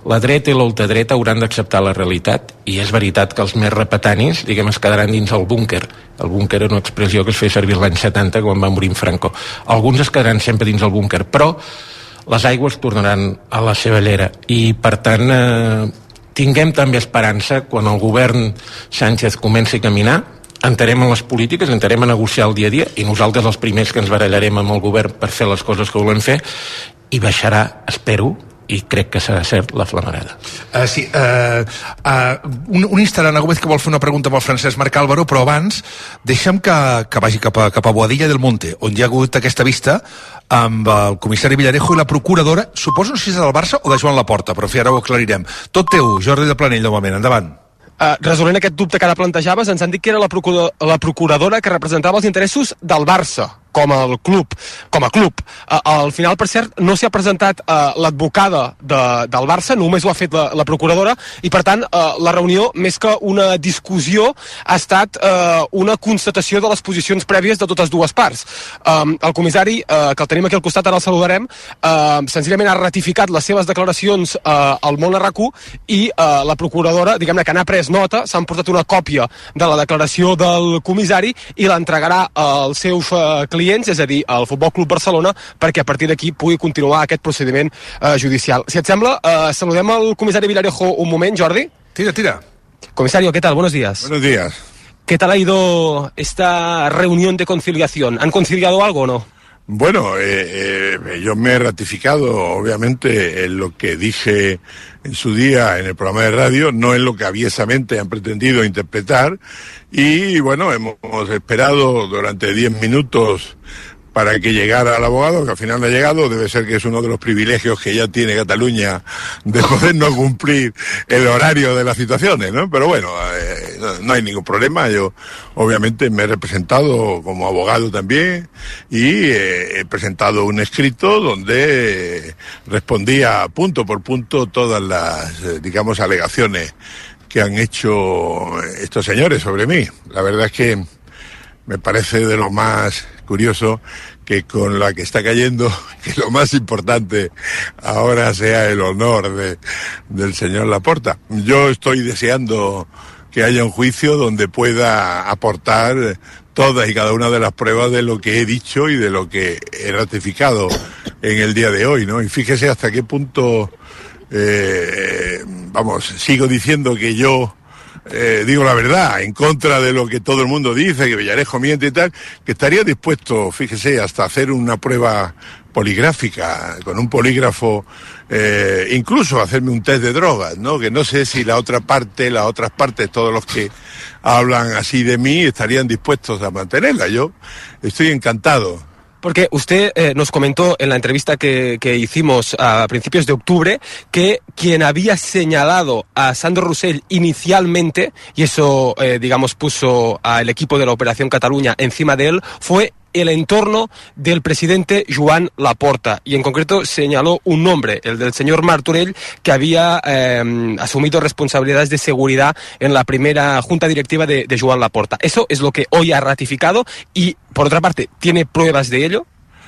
la dreta i l'ultradreta hauran d'acceptar la realitat, i és veritat que els més repetanis, diguem, es quedaran dins el búnquer. El búnquer era una expressió que es feia servir l'any setanta quan va morir en Franco. Alguns es quedaran sempre dins el búnquer, però les aigües tornaran a la seva llera, i per tant eh, tinguem també esperança quan el govern Sánchez comenci a caminar. Entrarem en les polítiques, entrarem a negociar el dia a dia, i nosaltres els primers que ens barallarem amb el govern per fer les coses que volem fer, i baixarà, espero, i crec que serà cert, la flamarada. Uh, sí, uh, uh, un, un instant, Ana Gómez, que vol fer una pregunta amb el Francesc Marc Álvaro, però abans deixa'm que, que vagi cap a, cap a Boadilla del Monte, on hi ha hagut aquesta vista amb el comissari Villarejo i la procuradora, suposo si és del Barça o de Joan Laporta, però fi, ara ho aclarirem. Tot teu, Jordi de Planell, de moment, endavant. Uh, resolent aquest dubte que ara plantejaves, ens han dit que era la, procura, la procuradora que representava els interessos del Barça com el club, com a club. Uh, al final, per cert, no s'hi ha presentat uh, l'advocada de, del Barça, només ho ha fet la, la procuradora, i per tant, uh, la reunió, més que una discussió, ha estat uh, una constatació de les posicions prèvies de totes dues parts. Um, el comissari, uh, que el tenim aquí al costat, ara el saludarem, uh, senzillament ha ratificat les seves declaracions uh, al Món R Q, i uh, la procuradora, diguem-ne que n'ha pres nota, s'han portat una còpia de la declaració del comissari i l'entregarà als seus uh, clients, és a dir, al Futbol Club Barcelona, perquè a partir d'aquí pugui continuar aquest procediment eh, judicial. Si et sembla, eh, saludem al comissari Villarejo un moment, Jordi. Tira, tira. Comisario, ¿qué tal? Buenos días. Buenos días. ¿Qué tal ha ido esta reunión de conciliación? ¿Han conciliado algo o no? Bueno, eh, eh, yo me he ratificado, obviamente, en lo que dije en su día en el programa de radio, no en lo que aviesamente han pretendido interpretar, y bueno, hemos esperado durante diez minutos para que llegara el abogado, que al final no ha llegado. Debe ser que es uno de los privilegios que ya tiene Cataluña de poder no cumplir el horario de las situaciones, ¿no? Pero bueno, eh, no, no hay ningún problema. Yo obviamente me he representado como abogado también, y eh, he presentado un escrito donde eh, respondía punto por punto todas las, eh, digamos, alegaciones que han hecho estos señores sobre mí. La verdad es que me parece de lo más curioso que con la que está cayendo, que lo más importante ahora sea el honor de, del señor Laporta. Yo estoy deseando que haya un juicio donde pueda aportar todas y cada una de las pruebas de lo que he dicho y de lo que he ratificado en el día de hoy, ¿no? Y fíjese hasta qué punto, eh, vamos, sigo diciendo que yo Eh, digo la verdad, en contra de lo que todo el mundo dice, que Villarejo miente y tal, que estaría dispuesto, fíjese, hasta hacer una prueba poligráfica, con un polígrafo, eh, incluso hacerme un test de drogas, ¿no? Que no sé si la otra parte, las otras partes, todos los que hablan así de mí, estarían dispuestos a mantenerla. Yo estoy encantado. Porque usted eh, nos comentó en la entrevista que, que hicimos a principios de octubre que quien había señalado a Sandro Rosell inicialmente, y eso, eh, digamos, puso al equipo de la Operación Cataluña encima de él, fue el entorno del presidente Joan Laporta, y en concreto señaló un nombre, el del señor Martorell, que había eh, asumido responsabilidades de seguridad en la primera junta directiva de, de Joan Laporta. Eso es lo que hoy ha ratificado y, por otra parte, ¿tiene pruebas de ello?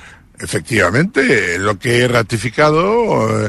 Efectivamente, lo que he ratificado, eh,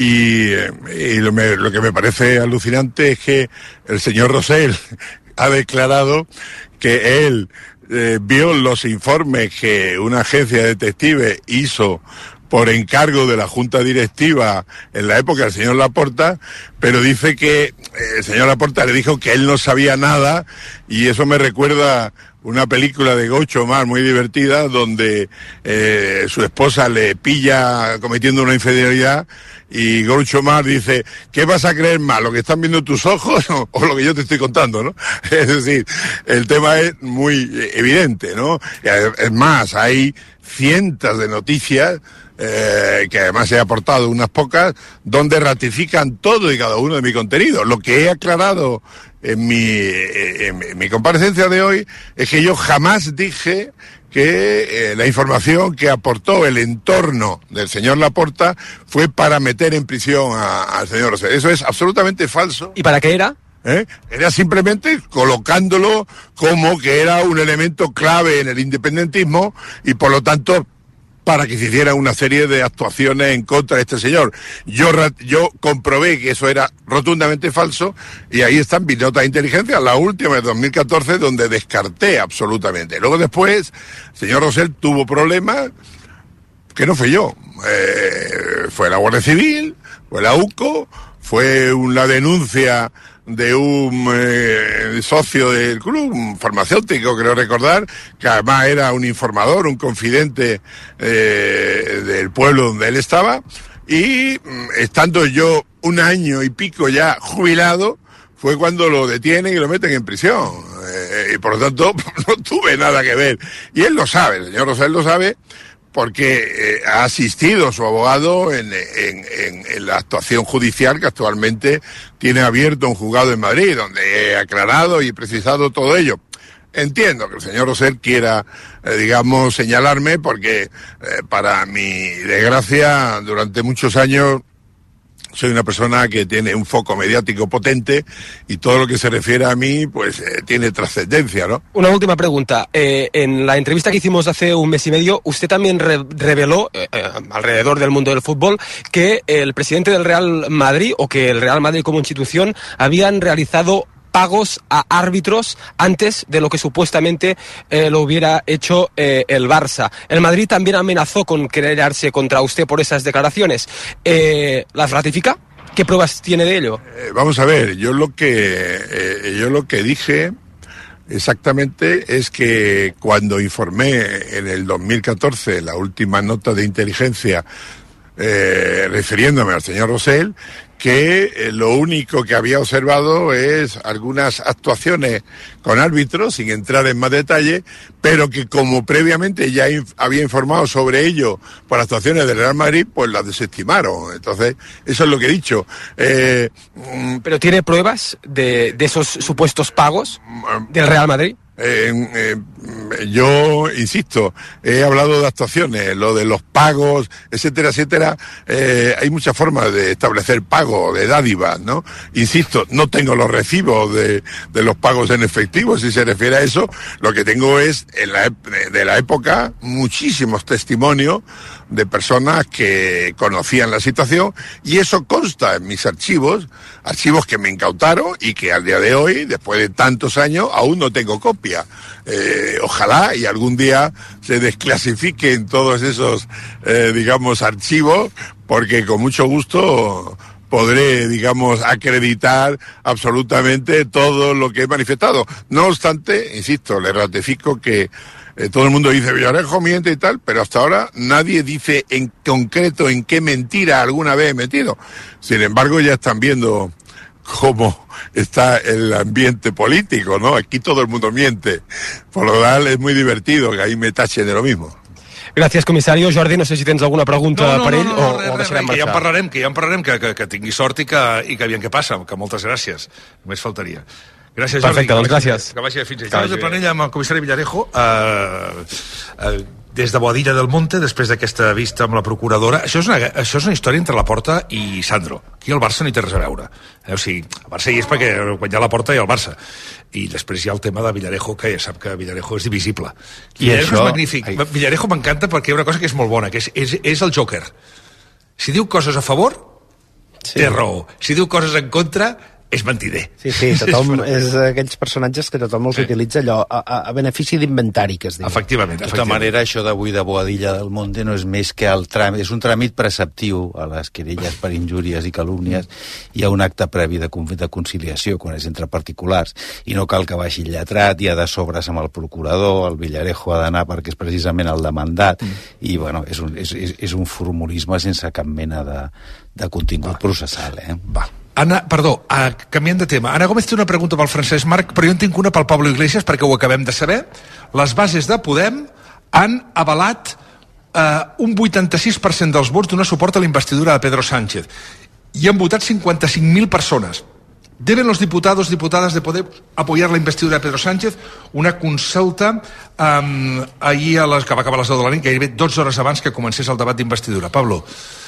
y, y lo, me, lo que me parece alucinante es que el señor Rosell ha declarado que él eh, vio los informes que una agencia de detectives hizo por encargo de la Junta Directiva en la época del señor Laporta, pero dice que eh, el señor Laporta le dijo que él no sabía nada, y eso me recuerda una película de Groucho Marx muy divertida, donde eh, su esposa le pilla cometiendo una infidelidad, y Groucho Marx dice: ¿qué vas a creer más, lo que están viendo tus ojos o, o lo que yo te estoy contando, ¿no? Es decir, el tema es muy evidente, ¿no? Es más, hay cientos de noticias, eh, que además he aportado unas pocas, donde ratifican todo y cada uno de mi contenido. Lo que he aclarado en mi, en, en mi comparecencia de hoy es que yo jamás dije que eh, la información que aportó el entorno del señor Laporta fue para meter en prisión al señor Rosell. Eso es absolutamente falso. ¿Y para qué era? ¿Eh? Era simplemente colocándolo como que era un elemento clave en el independentismo, y por lo tanto para que se hiciera una serie de actuaciones en contra de este señor. Yo, yo comprobé que eso era rotundamente falso y ahí están mis notas de inteligencia, la última de dos mil catorce, donde descarté absolutamente. Luego después, el señor Rosell tuvo problemas, que no fui yo, eh, fue la Guardia Civil, fue la U C O, fue una denuncia de un eh, socio del club, un farmacéutico, creo recordar, que además era un informador, un confidente eh, del pueblo donde él estaba, y estando yo un año y pico ya jubilado, fue cuando lo detienen y lo meten en prisión. Eh, y por lo tanto, no tuve nada que ver. Y él lo sabe, el señor Rosell lo sabe, porque eh, ha asistido su abogado en, en, en, en la actuación judicial que actualmente tiene abierto un juzgado en Madrid, donde he aclarado y precisado todo ello. Entiendo que el señor Rosell quiera, eh, digamos, señalarme, porque eh, para mi desgracia, durante muchos años, soy una persona que tiene un foco mediático potente y todo lo que se refiere a mí, pues eh, tiene trascendencia, ¿no? Una última pregunta. Eh, en la entrevista que hicimos hace un mes y medio, usted también re reveló, eh, eh, alrededor del mundo del fútbol, que el presidente del Real Madrid, o que el Real Madrid como institución, habían realizado pagos a árbitros antes de lo que supuestamente eh, lo hubiera hecho eh, el Barça. El Madrid también amenazó con querellarse contra usted por esas declaraciones. Eh, ¿Las ratifica? ¿Qué pruebas tiene de ello? Eh, vamos a ver, yo lo que eh, yo lo que dije exactamente es que cuando informé en el dos mil catorce la última nota de inteligencia eh, refiriéndome al señor Rosell, que eh, lo único que había observado es algunas actuaciones con árbitros, sin entrar en más detalle, pero que como previamente ya inf había informado sobre ello por actuaciones del Real Madrid, pues las desestimaron. Entonces, eso es lo que he dicho. Eh, ¿Pero tiene pruebas de, de esos supuestos pagos del Real Madrid? Eh, eh, yo insisto, he hablado de actuaciones, lo de los pagos, etcétera, etcétera. Eh, hay muchas formas de establecer pago, de dádivas, ¿no? Insisto, no tengo los recibos de, de los pagos en efectivo, si se refiere a eso. Lo que tengo es, en la, de la época, muchísimos testimonios de personas que conocían la situación, y eso consta en mis archivos, archivos que me incautaron y que al día de hoy, después de tantos años, aún no tengo copia. Eh, ojalá y algún día se desclasifiquen todos esos, eh, digamos, archivos, porque con mucho gusto podré, digamos, acreditar absolutamente todo lo que he manifestado. No obstante, insisto, le ratifico que Eh, todo el mundo dice Villarejo miente y tal, pero hasta ahora nadie dice en concreto en qué mentira alguna vez he metido. Sin embargo, ya están viendo cómo está el ambiente político, ¿no? Aquí todo el mundo miente. Por lo tanto, es muy divertido que ahí me tachen de lo mismo. Gràcies, comissari. Jordi, no sé si tens alguna pregunta no, no, per ell no, no, o, res, o res, deixarem res, que ja en marxar. parlarem, que ja en parlarem, que, que, que tingui sort i que, i que aviam què passa, que moltes gràcies. Només faltaria. Gràcies, Jordi. Perfecte, doncs gràcies. Que vagi fins allà. Que vagi de Planella amb el comissari Villarejo, eh, eh, des de Boadilla del Monte, després d'aquesta vista amb la procuradora. Això és, una, això és una història entre la Porta i Sandro. Aquí el Barça no hi té res a veure. Eh, o sigui, el Barça hi és perquè quan hi ha la Porta hi ha el Barça. I després hi ha el tema de Villarejo, que ja sap que Villarejo és divisible. I Villarejo això... és magnífic. Ai. Villarejo m'encanta perquè hi ha una cosa que és molt bona, que és, és, és el Joker. Si diu coses a favor, sí, té raó. Si diu coses en contra, és mentider. Sí, sí, tothom, és aquells personatges que tothom els sí. utilitza allò a, a, a benefici d'inventari, que es diu. Efectivament. De tota manera, això d'avui de Boadilla del Monte no és més que el tràmit, és un tràmit preceptiu a les querelles per injúries i calúmnies. Hi ha un acte previ de, de conciliació quan és entre particulars i no cal que vagi el lletrat, hi ha de sobres amb el procurador, el Villarejo ha d'anar perquè és precisament el demandat mm. i bueno, és un, és, és, és un formulisme sense cap mena de, de contingut Va. processal. Eh? Va. Anna, perdó, uh, canviant de tema. Ana Gómez té una pregunta pel Francesc Marc, però jo en tinc una pel Pablo Iglesias, perquè ho acabem de saber. Les bases de Podem han avalat uh, un vuitanta-sis per cent dels vots donar suport a la investidura de Pedro Sánchez. I han votat cinquanta-cinc mil persones. ¿Deben los diputados, diputadas de Podem apoyar la investidura de Pedro Sánchez? Una consulta um, ahir a les, que va acabar a les deu de la nit, gairebé dotze hores abans que comencés el debat d'investidura. Pablo,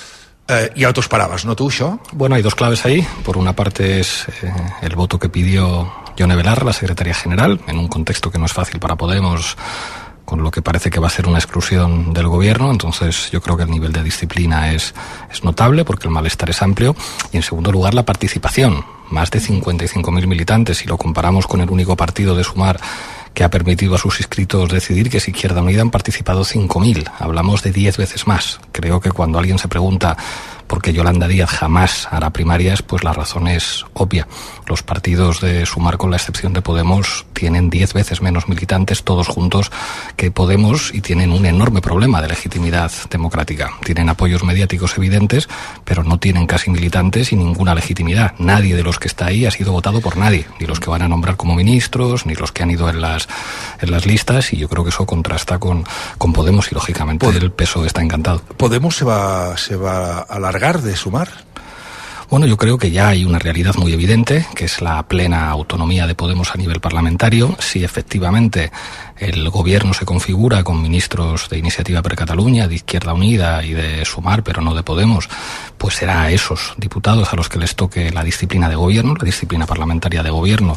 Eh, ya te esperabas, ¿no tú, Xo? Bueno, hay dos claves ahí. Por una parte es eh, el voto que pidió Yone Belarra, la secretaria general, en un contexto que no es fácil para Podemos, con lo que parece que va a ser una exclusión del gobierno. Entonces yo creo que el nivel de disciplina es, es notable porque el malestar es amplio. Y en segundo lugar, la participación. Más de cincuenta y cinco mil militantes, si lo comparamos con el único partido de Sumar que ha permitido a sus inscritos decidir, que es Izquierda Unida, han participado cinco mil. Hablamos de diez veces más. Creo que cuando alguien se pregunta por qué Yolanda Díaz jamás hará primarias, pues la razón es obvia. Los partidos de Sumar, con la excepción de Podemos, tienen diez veces menos militantes todos juntos que Podemos y tienen un enorme problema de legitimidad democrática. Tienen apoyos mediáticos evidentes, pero no tienen casi militantes y ninguna legitimidad. Nadie de los que está ahí ha sido votado por nadie, ni los que van a nombrar como ministros, ni los que han ido en las, en las listas, y yo creo que eso contrasta con, con Podemos y, lógicamente, Pod- el P S O E está encantado. ¿Podemos se va, se va a alargar de Sumar? Bueno, yo creo que ya hay una realidad muy evidente, que es la plena autonomía de Podemos a nivel parlamentario. Si efectivamente el gobierno se configura con ministros de Iniciativa per Catalunya, de Izquierda Unida y de Sumar, pero no de Podemos, pues será a esos diputados a los que les toque la disciplina de gobierno, la disciplina parlamentaria de gobierno,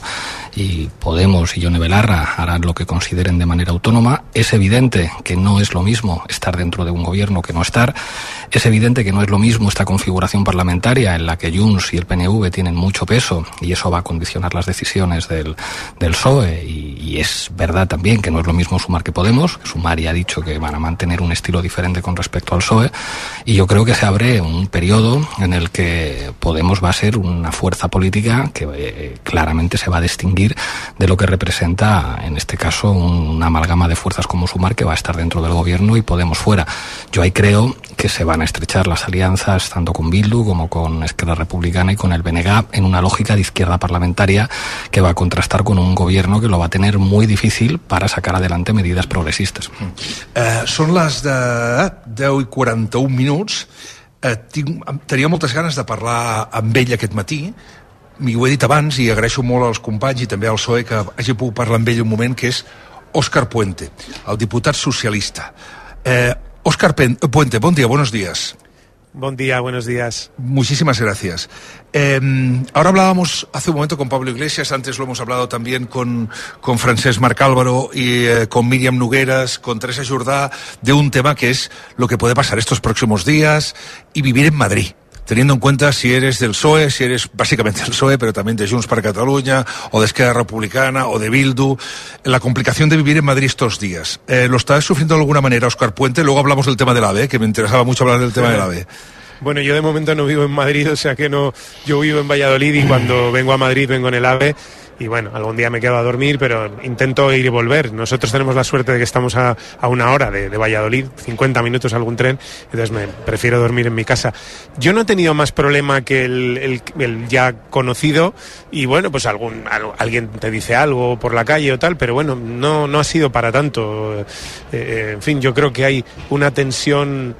y Podemos y Yone Belarra harán lo que consideren de manera autónoma. Es evidente que no es lo mismo estar dentro de un gobierno que no estar. Es evidente que no es lo mismo esta configuración parlamentaria en la que Junts y el P N V tienen mucho peso, y eso va a condicionar las decisiones del, del P S O E, y, y es verdad también que no es lo mismo Sumar que Podemos. Sumar ya ha dicho que van a mantener un estilo diferente con respecto al P S O E, y yo creo que se abre un periodo en el que Podemos va a ser una fuerza política que eh, claramente se va a distinguir de lo que representa, en este caso, un, una amalgama de fuerzas como Sumar, que va a estar dentro del gobierno y Podemos fuera. Yo ahí creo que se van a estrechar las alianzas tanto con Bildu como con Esquerra Republicana y con el B N G en una lógica de izquierda parlamentaria que va a contrastar con un gobierno que lo va a tener muy difícil para sacar adelante medidas progressistes. Uh, són les de deu i quaranta-un minuts. Uh, tinc, tenia moltes ganes de parlar amb ell aquest matí. M'hi ho he dit abans i agraeixo molt als companys i també al P S O E que hagi pogut parlar amb ell un moment, que és Óscar Puente, el diputat socialista. Uh, Óscar Puente, bon dia, buenos días. Buen día, buenos días. Muchísimas gracias. Eh, ahora hablábamos hace un momento con Pablo Iglesias, antes lo hemos hablado también con, con Francesc Marc Álvaro y eh, con Míriam Nogueras, con Teresa Jordà, de un tema que es lo que puede pasar estos próximos días y vivir en Madrid, teniendo en cuenta si eres del P S O E, si eres básicamente del P S O E, pero también de Junts per Catalunya, o de Esquerra Republicana, o de Bildu, la complicación de vivir en Madrid estos días. Eh, ¿Lo estás sufriendo de alguna manera, Óscar Puente? Luego hablamos del tema del AVE, que me interesaba mucho hablar del tema del AVE. Bueno, yo de momento no vivo en Madrid, o sea que no, yo vivo en Valladolid y cuando vengo a Madrid vengo en el AVE. Y bueno, algún día me quedo a dormir, pero intento ir y volver. Nosotros tenemos la suerte de que estamos a, a una hora de, de Valladolid, cincuenta minutos algún tren, entonces me prefiero dormir en mi casa. Yo no he tenido más problema que el, el, el ya conocido, y bueno, pues algún algo, alguien te dice algo por la calle o tal, pero bueno, no, no ha sido para tanto. Eh, eh, en fin, yo creo que hay una tensión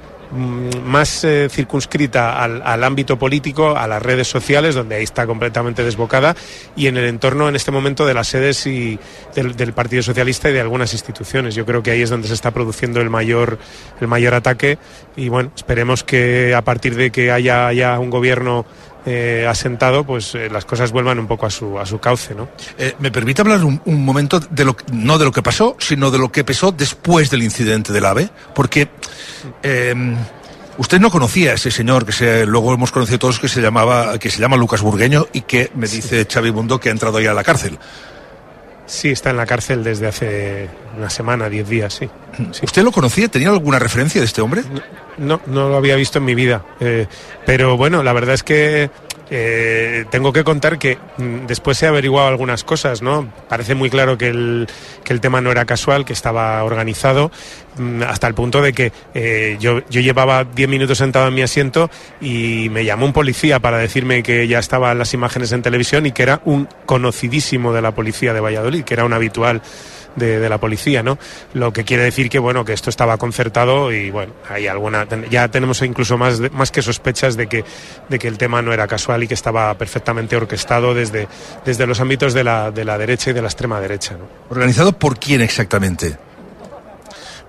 más eh, circunscrita al, al ámbito político, a las redes sociales, donde ahí está completamente desbocada, y en el entorno en este momento de las sedes y del, del Partido Socialista y de algunas instituciones. Yo creo que ahí es donde se está produciendo el mayor, el mayor ataque, y bueno, esperemos que a partir de que haya, haya un gobierno Eh, asentado, pues eh, las cosas vuelvan un poco a su, a su cauce, ¿no? Eh, ¿Me permite hablar un, un momento de lo, no de lo que pasó, sino de lo que pasó después del incidente del AVE? Porque eh, usted no conocía a ese señor que se, luego hemos conocido todos, que se llamaba, que se llama Lucas Burgueño, y que me dice Xavi Bundó que ha entrado ya a la cárcel. Sí, está en la cárcel desde hace una semana, diez días, sí. sí. ¿Usted lo conocía? ¿Tenía alguna referencia de este hombre? No, no, no lo había visto en mi vida. Eh, pero bueno, la verdad es que eh, tengo que contar que mm, después he averiguado algunas cosas, ¿no? Parece muy claro que el, que el tema no era casual, que estaba organizado, mm, hasta el punto de que eh, yo, yo llevaba diez minutos sentado en mi asiento y me llamó un policía para decirme que ya estaban las imágenes en televisión y que era un conocidísimo de la policía de Valladolid, que era un habitual De, de la policía, ¿no? Lo que quiere decir que, bueno, que esto estaba concertado y, bueno, hay alguna, ya tenemos incluso más, de, más que sospechas de que, de que el tema no era casual y que estaba perfectamente orquestado desde, desde los ámbitos de la, de la derecha y de la extrema derecha, ¿no? ¿Organizado por quién exactamente?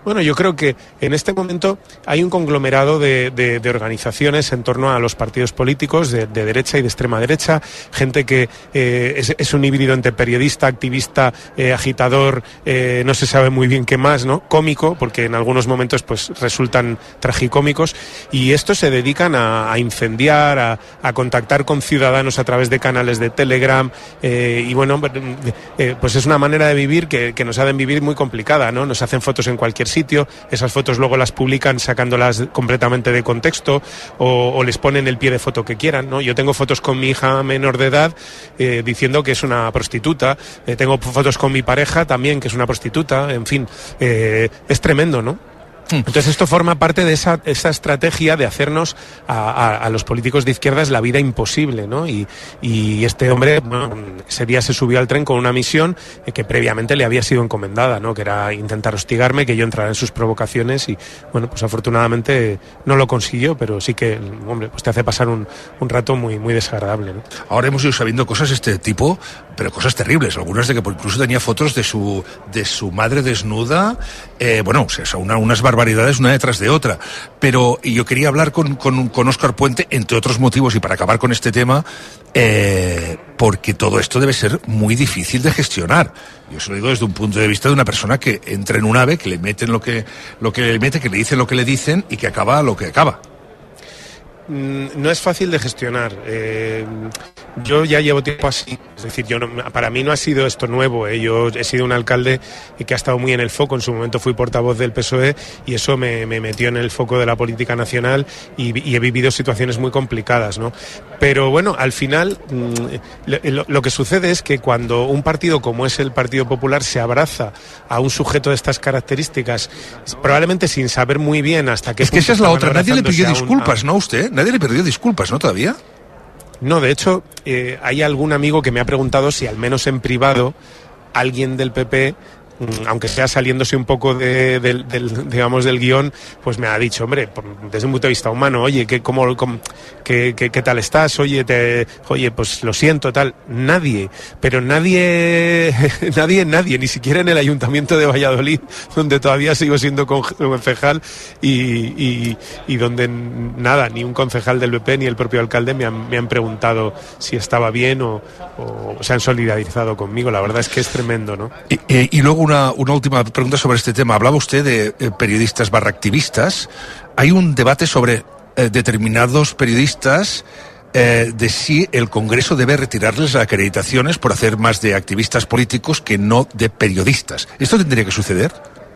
Bueno, yo creo que en este momento hay un conglomerado de, de, de organizaciones en torno a los partidos políticos de, de derecha y de extrema derecha, gente que eh, es, es un híbrido entre periodista, activista, eh, agitador, eh, no se sabe muy bien qué más, ¿no? Cómico, porque en algunos momentos pues resultan tragicómicos, y estos se dedican a, a incendiar, a, a contactar con ciudadanos a través de canales de Telegram, eh, y bueno, eh, pues es una manera de vivir que, que nos hacen vivir muy complicada, ¿no? Nos hacen fotos en cualquier sitio, esas fotos luego las publican sacándolas completamente de contexto, o, o les ponen el pie de foto que quieran, ¿no? Yo tengo fotos con mi hija menor de edad eh, diciendo que es una prostituta, eh, tengo fotos con mi pareja también que es una prostituta, en fin, eh, es tremendo, ¿no? Entonces esto forma parte de esa, esa estrategia de hacernos a, a, a los políticos de izquierdas la vida imposible, ¿no? Y, y este hombre, bueno, ese día se subió al tren con una misión que previamente le había sido encomendada, ¿no? Que era intentar hostigarme, que yo entrara en sus provocaciones, y bueno, pues afortunadamente no lo consiguió, pero sí que, hombre, pues te hace pasar un, un rato muy, muy desagradable, ¿no? Ahora hemos ido sabiendo cosas de este tipo, pero cosas terribles, algunas de que incluso tenía fotos de su, de su madre desnuda, eh, bueno, o sea, una, unas barbaridades variedades una detrás de otra, pero yo quería hablar con, con, con Óscar Puente, entre otros motivos, y para acabar con este tema, eh, porque todo esto debe ser muy difícil de gestionar. Yo se lo digo desde un punto de vista de una persona que entra en un AVE, que le meten lo que, lo que le mete, que le dicen lo que le dicen y que acaba lo que acaba. No es fácil de gestionar. Eh, yo ya llevo tiempo así, es decir, yo no, para mí no ha sido esto nuevo, ¿eh? Yo he sido un alcalde que ha estado muy en el foco. En su momento fui portavoz del P S O E y eso me, me metió en el foco de la política nacional, y, y he vivido situaciones muy complicadas, ¿no? Pero bueno, al final lo, lo que sucede es que cuando un partido como es el Partido Popular se abraza a un sujeto de estas características, probablemente sin saber muy bien hasta qué es que esa es la otra, nadie le pidió un, disculpas, a... ¿no? Usted, nadie le pidió disculpas, ¿no? Todavía. No, de hecho, eh, hay algún amigo que me ha preguntado si al menos en privado alguien del P P, aunque sea saliéndose un poco de, de, del, digamos, del guión, pues me ha dicho, hombre, desde un punto de vista humano, oye, ¿qué, cómo, cómo, qué, qué, qué tal estás? Oye, te, oye, pues lo siento, tal. Nadie, pero nadie, nadie, nadie, ni siquiera en el Ayuntamiento de Valladolid, donde todavía sigo siendo concejal y, y, y donde nada, ni un concejal del P P ni el propio alcalde me han, me han preguntado si estaba bien o, o se han solidarizado conmigo. La verdad es que es tremendo, ¿no? Y, y, y luego Una, una última pregunta sobre este tema. Hablaba usted de eh, periodistas barra activistas. Hay un debate sobre eh, determinados periodistas eh, de si el Congreso debe retirarles las acreditaciones por hacer más de activistas políticos que no de periodistas. ¿Esto tendría que suceder?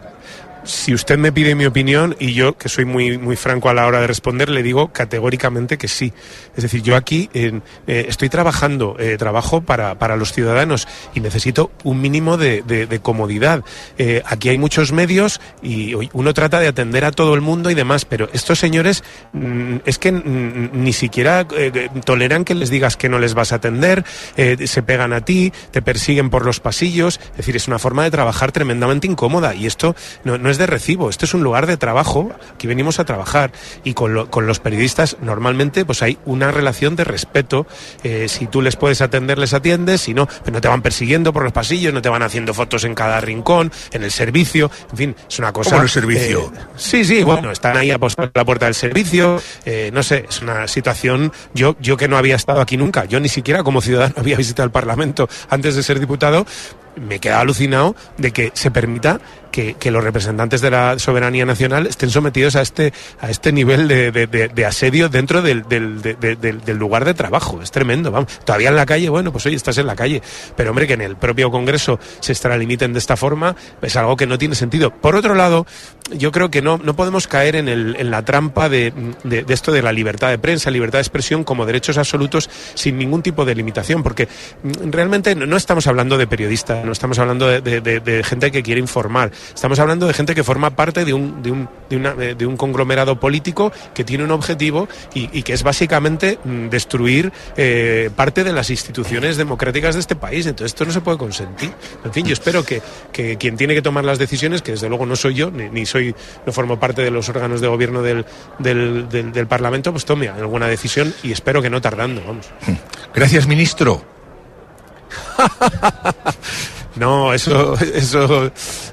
Si usted me pide mi opinión, y yo, que soy muy muy franco a la hora de responder, le digo categóricamente que sí. Es decir, yo aquí eh, eh, estoy trabajando, eh, trabajo para, para los ciudadanos y necesito un mínimo de, de, de comodidad. Eh, aquí hay muchos medios y uno trata de atender a todo el mundo y demás, pero estos señores mm, es que mm, ni siquiera eh, toleran que les digas que no les vas a atender, eh, se pegan a ti, te persiguen por los pasillos. Es decir, es una forma de trabajar tremendamente incómoda, y esto no, no es de recibo, esto es un lugar de trabajo, aquí venimos a trabajar, y con, lo, con los periodistas normalmente pues hay una relación de respeto. Eh, si tú les puedes atender, les atiendes, si no, pues no te van persiguiendo por los pasillos, no te van haciendo fotos en cada rincón, en el servicio, en fin, es una cosa... ¿Cómo en el servicio? Eh, sí, sí, bueno, están ahí apostados a la puerta del servicio, eh, no sé, es una situación, yo, yo que no había estado aquí nunca, yo ni siquiera como ciudadano había visitado el Parlamento antes de ser diputado, me he quedado alucinado de que se permita que, que los representantes de la soberanía nacional estén sometidos a este a este nivel de, de, de, de asedio dentro del, del, de, de, del lugar de trabajo. Es tremendo, vamos. Todavía en la calle, bueno, pues oye, estás en la calle. Pero hombre, que en el propio Congreso se extralimiten de esta forma es algo que no tiene sentido. Por otro lado, yo creo que no, no podemos caer en, el, en la trampa de, de, de esto de la libertad de prensa, libertad de expresión como derechos absolutos sin ningún tipo de limitación, porque realmente no estamos hablando de periodistas, no estamos hablando de, de, de, de gente que quiere informar, estamos hablando de gente que forma parte de un, de un, de una, de un conglomerado político que tiene un objetivo y, y que es básicamente destruir eh, parte de las instituciones democráticas de este país. Entonces esto no se puede consentir. En fin, yo espero que, que quien tiene que tomar las decisiones, que desde luego no soy yo, ni, ni soy, no formo parte de los órganos de gobierno del, del, del, del Parlamento, pues tome alguna decisión, y espero que no tardando, vamos. Gracias, ministro. No, eso, eso,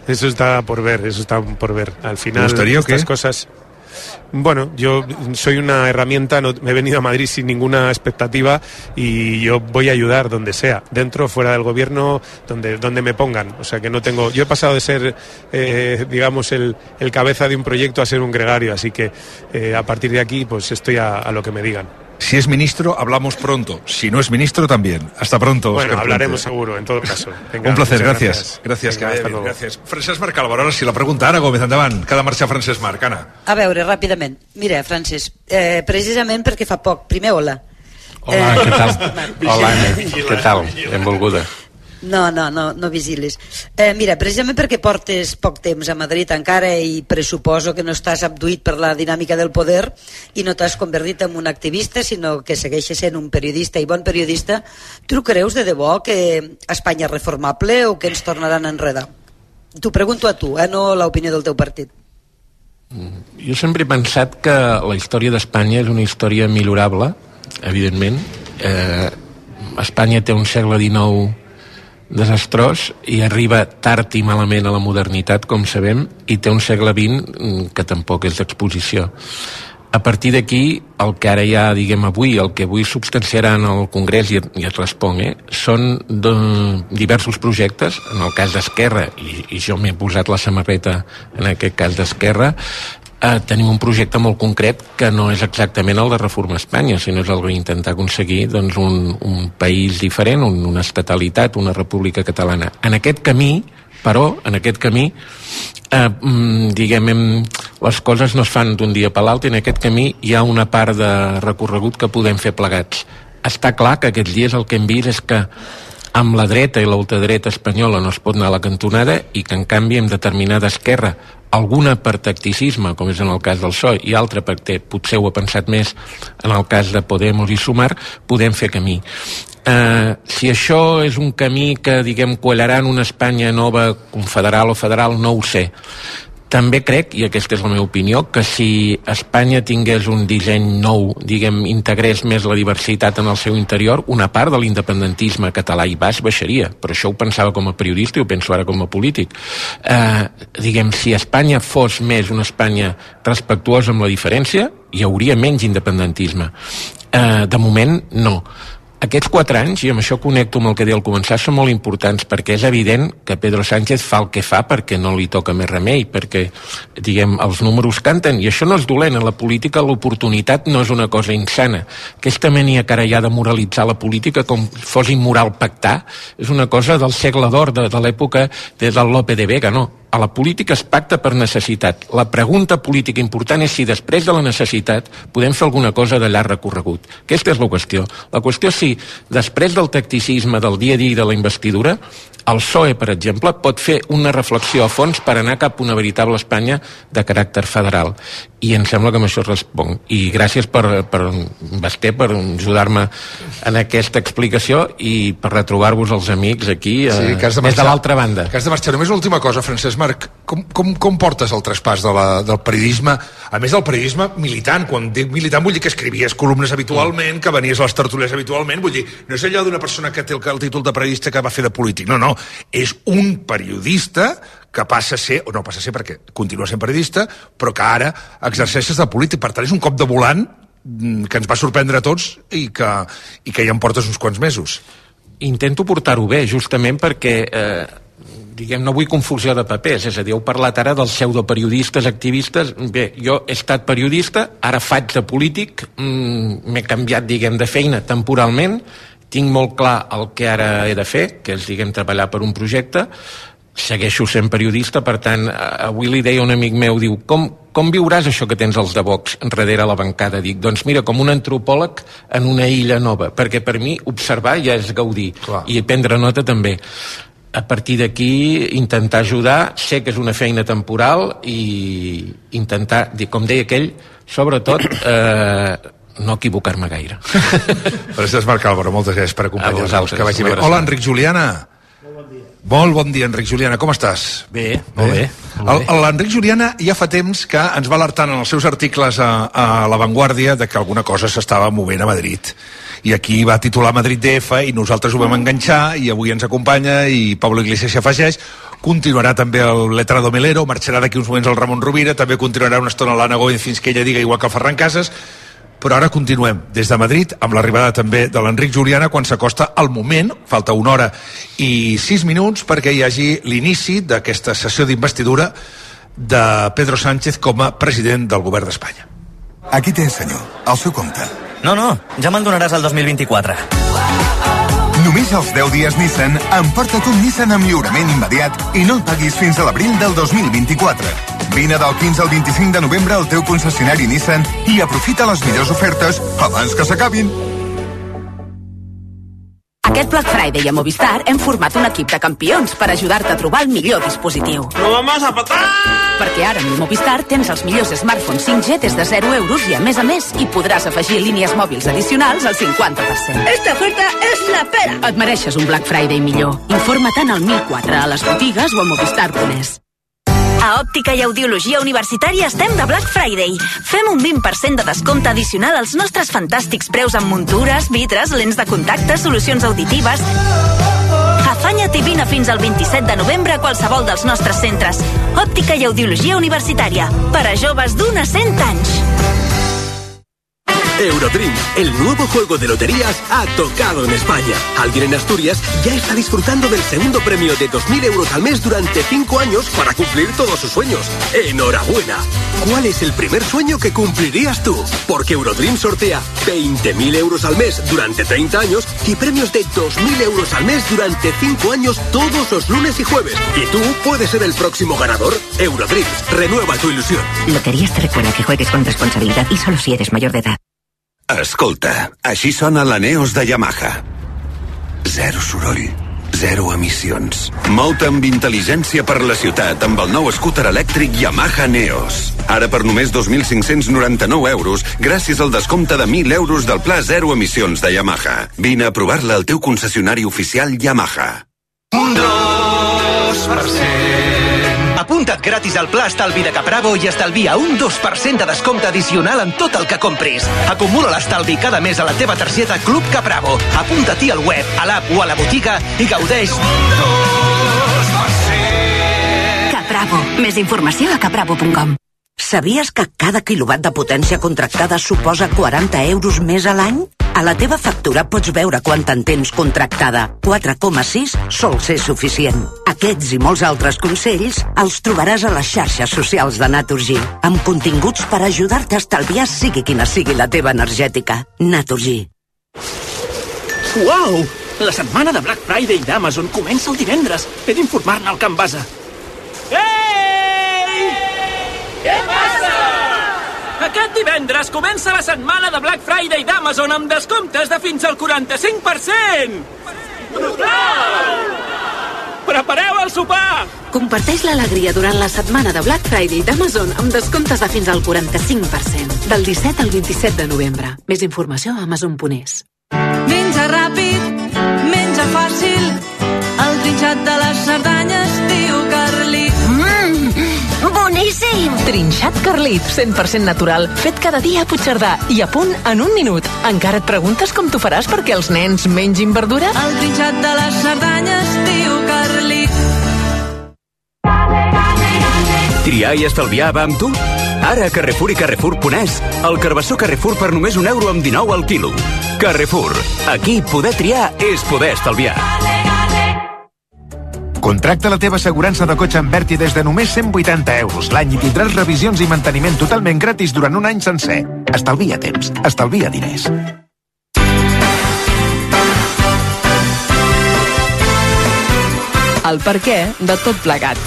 eso está por ver, eso está por ver. Al final, gustaría, estas qué? cosas... Bueno, yo soy una herramienta, no, me he venido a Madrid sin ninguna expectativa y yo voy a ayudar donde sea, dentro o fuera del gobierno, donde, donde me pongan. O sea que no tengo... Yo he pasado de ser, eh, digamos, el, el cabeza de un proyecto a ser un gregario, así que eh, a partir de aquí pues estoy a, a lo que me digan. Si es ministro, hablamos pronto. Si no es ministro, también. Hasta pronto, Bueno, Òscar hablaremos Puente. seguro, en todo caso. Venga, Un placer, muchas gracias. Gràcies, Venga, que vaya hasta bien, luego. gràcies. Francesc Marc Álvaro, ara sí, la pregunta. Anna Gómez, endavant. Que ha de marxar Francesc Marc, Anna. A veure, ràpidament. Mira, Francesc, eh, precisament perquè fa poc... Primer, hola. Hola, Eh, què tal? Hola, Anna, què tal? Benvolguda. No, no, no, no vigilis. Eh, mira, precisament perquè portes poc temps a Madrid encara i pressuposo que no estàs abduït per la dinàmica del poder i no t'has convertit en un activista, sinó que segueixes sent un periodista i bon periodista, tu creus de debò que Espanya és reformable o que ens tornaran a enredar? T'ho pregunto a tu, eh, no l'opinió del teu partit. Jo sempre he pensat que la història d'Espanya és una història millorable, evidentment. Eh, Espanya té un segle dinou desastrós i arriba tard i malament a la modernitat, com sabem, i té un segle vint que tampoc és d'exposició. A partir d'aquí, el que ara ja diguem avui, el que avui substanciarà en el Congrés i, i es respon, eh, són de, diversos projectes, en el cas d'Esquerra, i, i jo m'he posat la samarreta en aquest cas d'Esquerra, eh, tenim un projecte molt concret que no és exactament el de reformar Espanya, sinó és el d'intentar aconseguir doncs, un, un país diferent, un, una estatalitat, una república catalana. En aquest camí, però, en aquest camí, eh, diguem, les coses no es fan d'un dia per l'altre, i en aquest camí hi ha una part de recorregut que podem fer plegats. Està clar que aquests dies el que hem vist és que amb la dreta i l'ultradreta espanyola no es pot anar a la cantonada i que en canvi amb determinada esquerra, alguna per tacticisme, com és en el cas del P S O E, i altra perquè potser ho ha pensat més en el cas de Podemos i Sumar, podem fer camí. Uh, si això és un camí que, diguem, quallarà en una Espanya nova, confederal o federal, no ho sé. També crec, i aquesta és la meva opinió, que si Espanya tingués un disseny nou, diguem, integrés més la diversitat en el seu interior, una part de l'independentisme català i basc baixaria. Però això ho pensava com a periodista i ho penso ara com a polític. Eh, diguem, si Espanya fos més una Espanya respectuosa amb la diferència, hi hauria menys independentisme. Eh, de moment, no. Aquests quatre anys, i amb això connecto amb el que deia al començar, són molt importants perquè és evident que Pedro Sánchez fa el que fa perquè no li toca més remei, perquè, diguem, els números canten, i això no és dolent. En la política l'oportunitat no és una cosa insana. Aquesta mania que ara hi ha de moralitzar la política com fos immoral pactar és una cosa del segle d'or, de, de l'època de, del Lope de Vega, no. A la política es pacta per necessitat. La pregunta política important és si després de la necessitat podem fer alguna cosa de llarg recorregut. Aquesta és la qüestió. La qüestió és si després del tacticisme del dia a dia i de la investidura, el P S O E, per exemple, pot fer una reflexió a fons per anar cap a una veritable Espanya de caràcter federal. I em sembla que amb això responc. I gràcies per, per Basté, per ajudar-me en aquesta explicació i per retrobar-vos els amics aquí, eh, Sí, que has de des de marxar. l'altra banda. Que has de marxar. Només una última cosa, Francesc Marc. Com, com, com portes el traspàs de la, del periodisme, a més del periodisme militant? Quan dic militant vull dir que escrivies columnes habitualment, que venies a les tertúlies habitualment, vull dir, no és allò d'una persona que té el, el títol de periodista que va fer de polític, no, no, és un periodista que passa a ser, o no passa a ser perquè continua sent periodista, però que ara exerceixes de polític. Per tant, és un cop de volant que ens va sorprendre a tots i que, i que ja em portes uns quants mesos. Intento portar-ho bé, justament perquè, eh, diguem, no vull confusió de papers, és a dir, heu parlat ara dels pseudoperiodistes, activistes. Bé, jo he estat periodista, ara faig de polític, mm, m'he canviat, diguem, de feina temporalment, tinc molt clar el que ara he de fer, que és, diguem, treballar per un projecte, segueixo sent periodista, per tant, avui li deia un amic meu, diu, com, com viuràs això que tens els de Vox enrere la bancada? Dic, doncs mira, com un antropòleg en una illa nova, perquè per mi observar ja és gaudir, clar, i prendre nota també. A partir d'aquí, intentar ajudar, sé que és una feina temporal i intentar, com deia aquell, sobretot, eh, no equivocar-me gaire. Francesc Marc Álvaro, moltes gràcies per acompanyar-nos. Que vagi bé. Hola, Enric Juliana. Molt bon dia, Enric Juliana, com estàs? Bé, molt bé. L'Enric Juliana ja fa temps que ens va alertant en els seus articles a, a La Vanguardia de que alguna cosa s'estava movent a Madrid. I aquí va titular Madrid D F i nosaltres ho vam enganxar i avui ens acompanya i Pablo Iglesias s'hi afegeix. continuarà també el Letrado Melero, marxarà d'aquí uns moments el Ramon Rovira, també continuarà una estona l'Anna Goen fins que ella diga, igual que el Ferran Casas, però ara continuem des de Madrid amb l'arribada també de l'Enric Juliana quan s'acosta el moment, falta una hora i sis minuts perquè hi hagi l'inici d'aquesta sessió d'investidura de Pedro Sánchez com a president del govern d'Espanya. Aquí té, senyor, el seu compte. No, no, ja me'n donaràs el dos mil vint-i-quatre. Només els deu dies Nissan, emporta't un Nissan amb lliurament immediat i no el paguis fins a l'abril del dos mil vint-i-quatre. Vine del quinze al vint-i-cinc de novembre al teu concessionari Nissan i aprofita les millors ofertes abans que s'acabin. Aquest Black Friday a Movistar hem format un equip de campions per ajudar-te a trobar el millor dispositiu. ¡No vamos a patar! Perquè ara amb Movistar tens els millors smartphones cinc G des de zero euros i a més a més hi podràs afegir línies mòbils addicionals al cinquanta per cent. Esta oferta és la pera! Et mereixes un Black Friday millor. Informa't en al mil quatre a les botigues o a movistar punt es. A Òptica i Audiologia Universitària estem de Black Friday. Fem un vint per cent de descompte addicional als nostres fantàstics preus en muntures, vidres, lents de contacte, solucions auditives. Afanya't i vine fins al vint-i-set de novembre a qualsevol dels nostres centres. Òptica i Audiologia Universitària. Per a joves d'un a cent anys. Eurodream, el nuevo juego de loterías, ha tocado en España. Alguien en Asturias ya está disfrutando del segundo premio de dos mil euros al mes durante cinco años para cumplir todos sus sueños. ¡Enhorabuena! ¿Cuál es el primer sueño que cumplirías tú? Porque Eurodream sortea veinte mil euros al mes durante treinta años y premios de dos mil euros al mes durante cinco años todos los lunes y jueves. ¿Y tú puedes ser el próximo ganador? Eurodream, renueva tu ilusión. Loterías te recuerda que juegues con responsabilidad y solo si eres mayor de edad. Escolta, així sona la Neos de Yamaha. Zero soroll, zero emissions. Mou-te amb intel·ligència per la ciutat amb el nou scooter elèctric Yamaha Neos. Ara per només dos mil cinc-cents noranta-nou euros, gràcies al descompte de mil euros del pla zero emissions de Yamaha. Vine a provar-la al teu concessionari oficial Yamaha. Un dos per cent. Apunta't gratis al pla estalvi de Capravo i estalvia un dos per cent de descompte addicional en tot el que compris. Acumula l'estalvi cada mes a la teva targeta Club Capravo. Apunta-t'hi al web, a l'app o a la botiga i gaudeix un dos per cent. Capravo. Més informació a capravo punt com. Sabies que cada quilowatt de potència contractada suposa quaranta euros més a l'any? A la teva factura pots veure quant en tens contractada. quatre coma sis sol ser suficient. Aquests i molts altres consells els trobaràs a les xarxes socials de Naturgy, amb continguts per ajudar-te a estalviar sigui quina sigui la teva energètica. Naturgy. Uau! La setmana de Black Friday d'Amazon comença el divendres. He d'informar-ne al Can Basa. Ei! Què passa? Aquest divendres comença la setmana de Black Friday d'Amazon amb descomptes de fins al quaranta-cinc per cent! Brutal! Prepareu el sopar! Comparteix l'alegria durant la setmana de Black Friday d'Amazon amb descomptes de fins al quaranta-cinc per cent. Del disset al vint-i-set de novembre. Més informació a amazon punt es. Menja ràpid, menja fàcil, el trinxat de les Cerdanyes, tio Carlit. Mmm, boníssim! Trinxat Carlit, cent per cent natural, fet cada dia a Puigcerdà i a punt en un minut. Encara et preguntes com t'ho faràs perquè els nens mengin verdura? El trinxat de les Cerdanyes, tio Carlit. Triar i estalviar va amb tu? Ara a Carrefour i Carrefour punt es, el carbassó Carrefour per només un euro amb dinou al quilo. Carrefour. Aquí poder triar és poder estalviar. Contracta la teva assegurança de cotxe amb Berti des de només cent vuitanta euros l'any i tindràs revisions i manteniment totalment gratis durant un any sencer. Estalvia temps, estalvia diners. El perquè de tot plegat.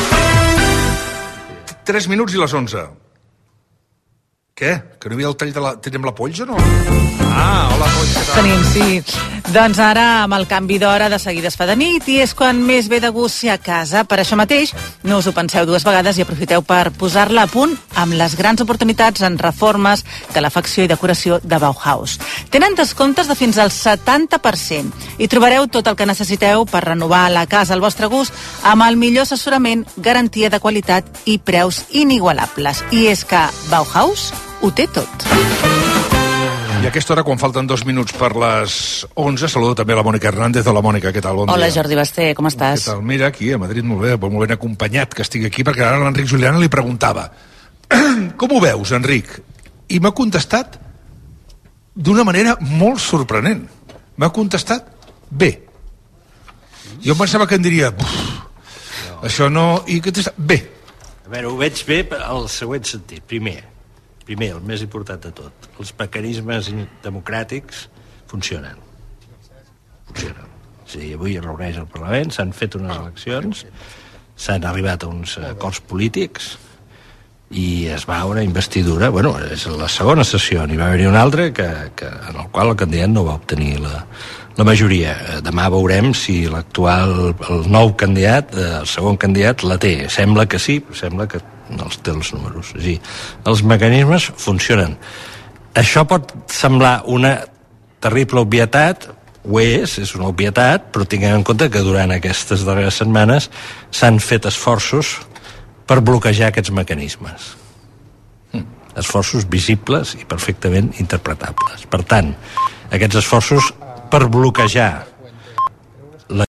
tres minuts i les onze. Què? Que no hi havia el tall de la... Tenim la Polls o no? Ah, hola Polls, què tal? Tenim, sí. Doncs ara, amb el canvi d'hora, de seguida es fa de nit i és quan més ve de gust ser a casa. Per això mateix, no us ho penseu dues vegades i aprofiteu per posar-la a punt amb les grans oportunitats en reformes, calefacció i decoració de Bauhaus. Tenen descomptes de fins al setanta per cent i trobareu tot el que necessiteu per renovar la casa al vostre gust amb el millor assessorament, garantia de qualitat i preus inigualables. I és que Bauhaus ho té tot. I a aquesta hora, quan falten dos minuts per les onze, saludo també la Mònica Hernández. Hola, Mònica, què tal? Bon Hola, dia. Jordi Basté, com estàs? Què tal? Mira, aquí, a Madrid, molt bé, molt ben acompanyat que estic aquí, perquè ara l'Enric Juliana li preguntava com ho veus, Enric? I m'ha contestat d'una manera molt sorprenent. M'ha contestat bé. Jo em pensava que em diria això no... I que bé. A veure, ho veig bé al següent sentit. Primer, primer, el més important de tot, els mecanismes democràtics funcionen. Funcionen. O sigui, avui es reuneix el Parlament, s'han fet unes eleccions, s'han arribat a uns acords polítics i es va a una investidura, bueno, és la segona sessió, n'hi va haver-hi una altra que, que, en el qual el candidat no va obtenir la, la majoria. Demà veurem si l'actual, el nou candidat, el segon candidat, la té. Sembla que sí, però sembla que no els té els números. És a dir, els mecanismes funcionen. Això pot semblar una terrible obvietat, ho és, és una obvietat, però tinguem en compte que durant aquestes darreres setmanes s'han fet esforços per bloquejar aquests mecanismes. Esforços visibles i perfectament interpretables. Per tant, aquests esforços per bloquejar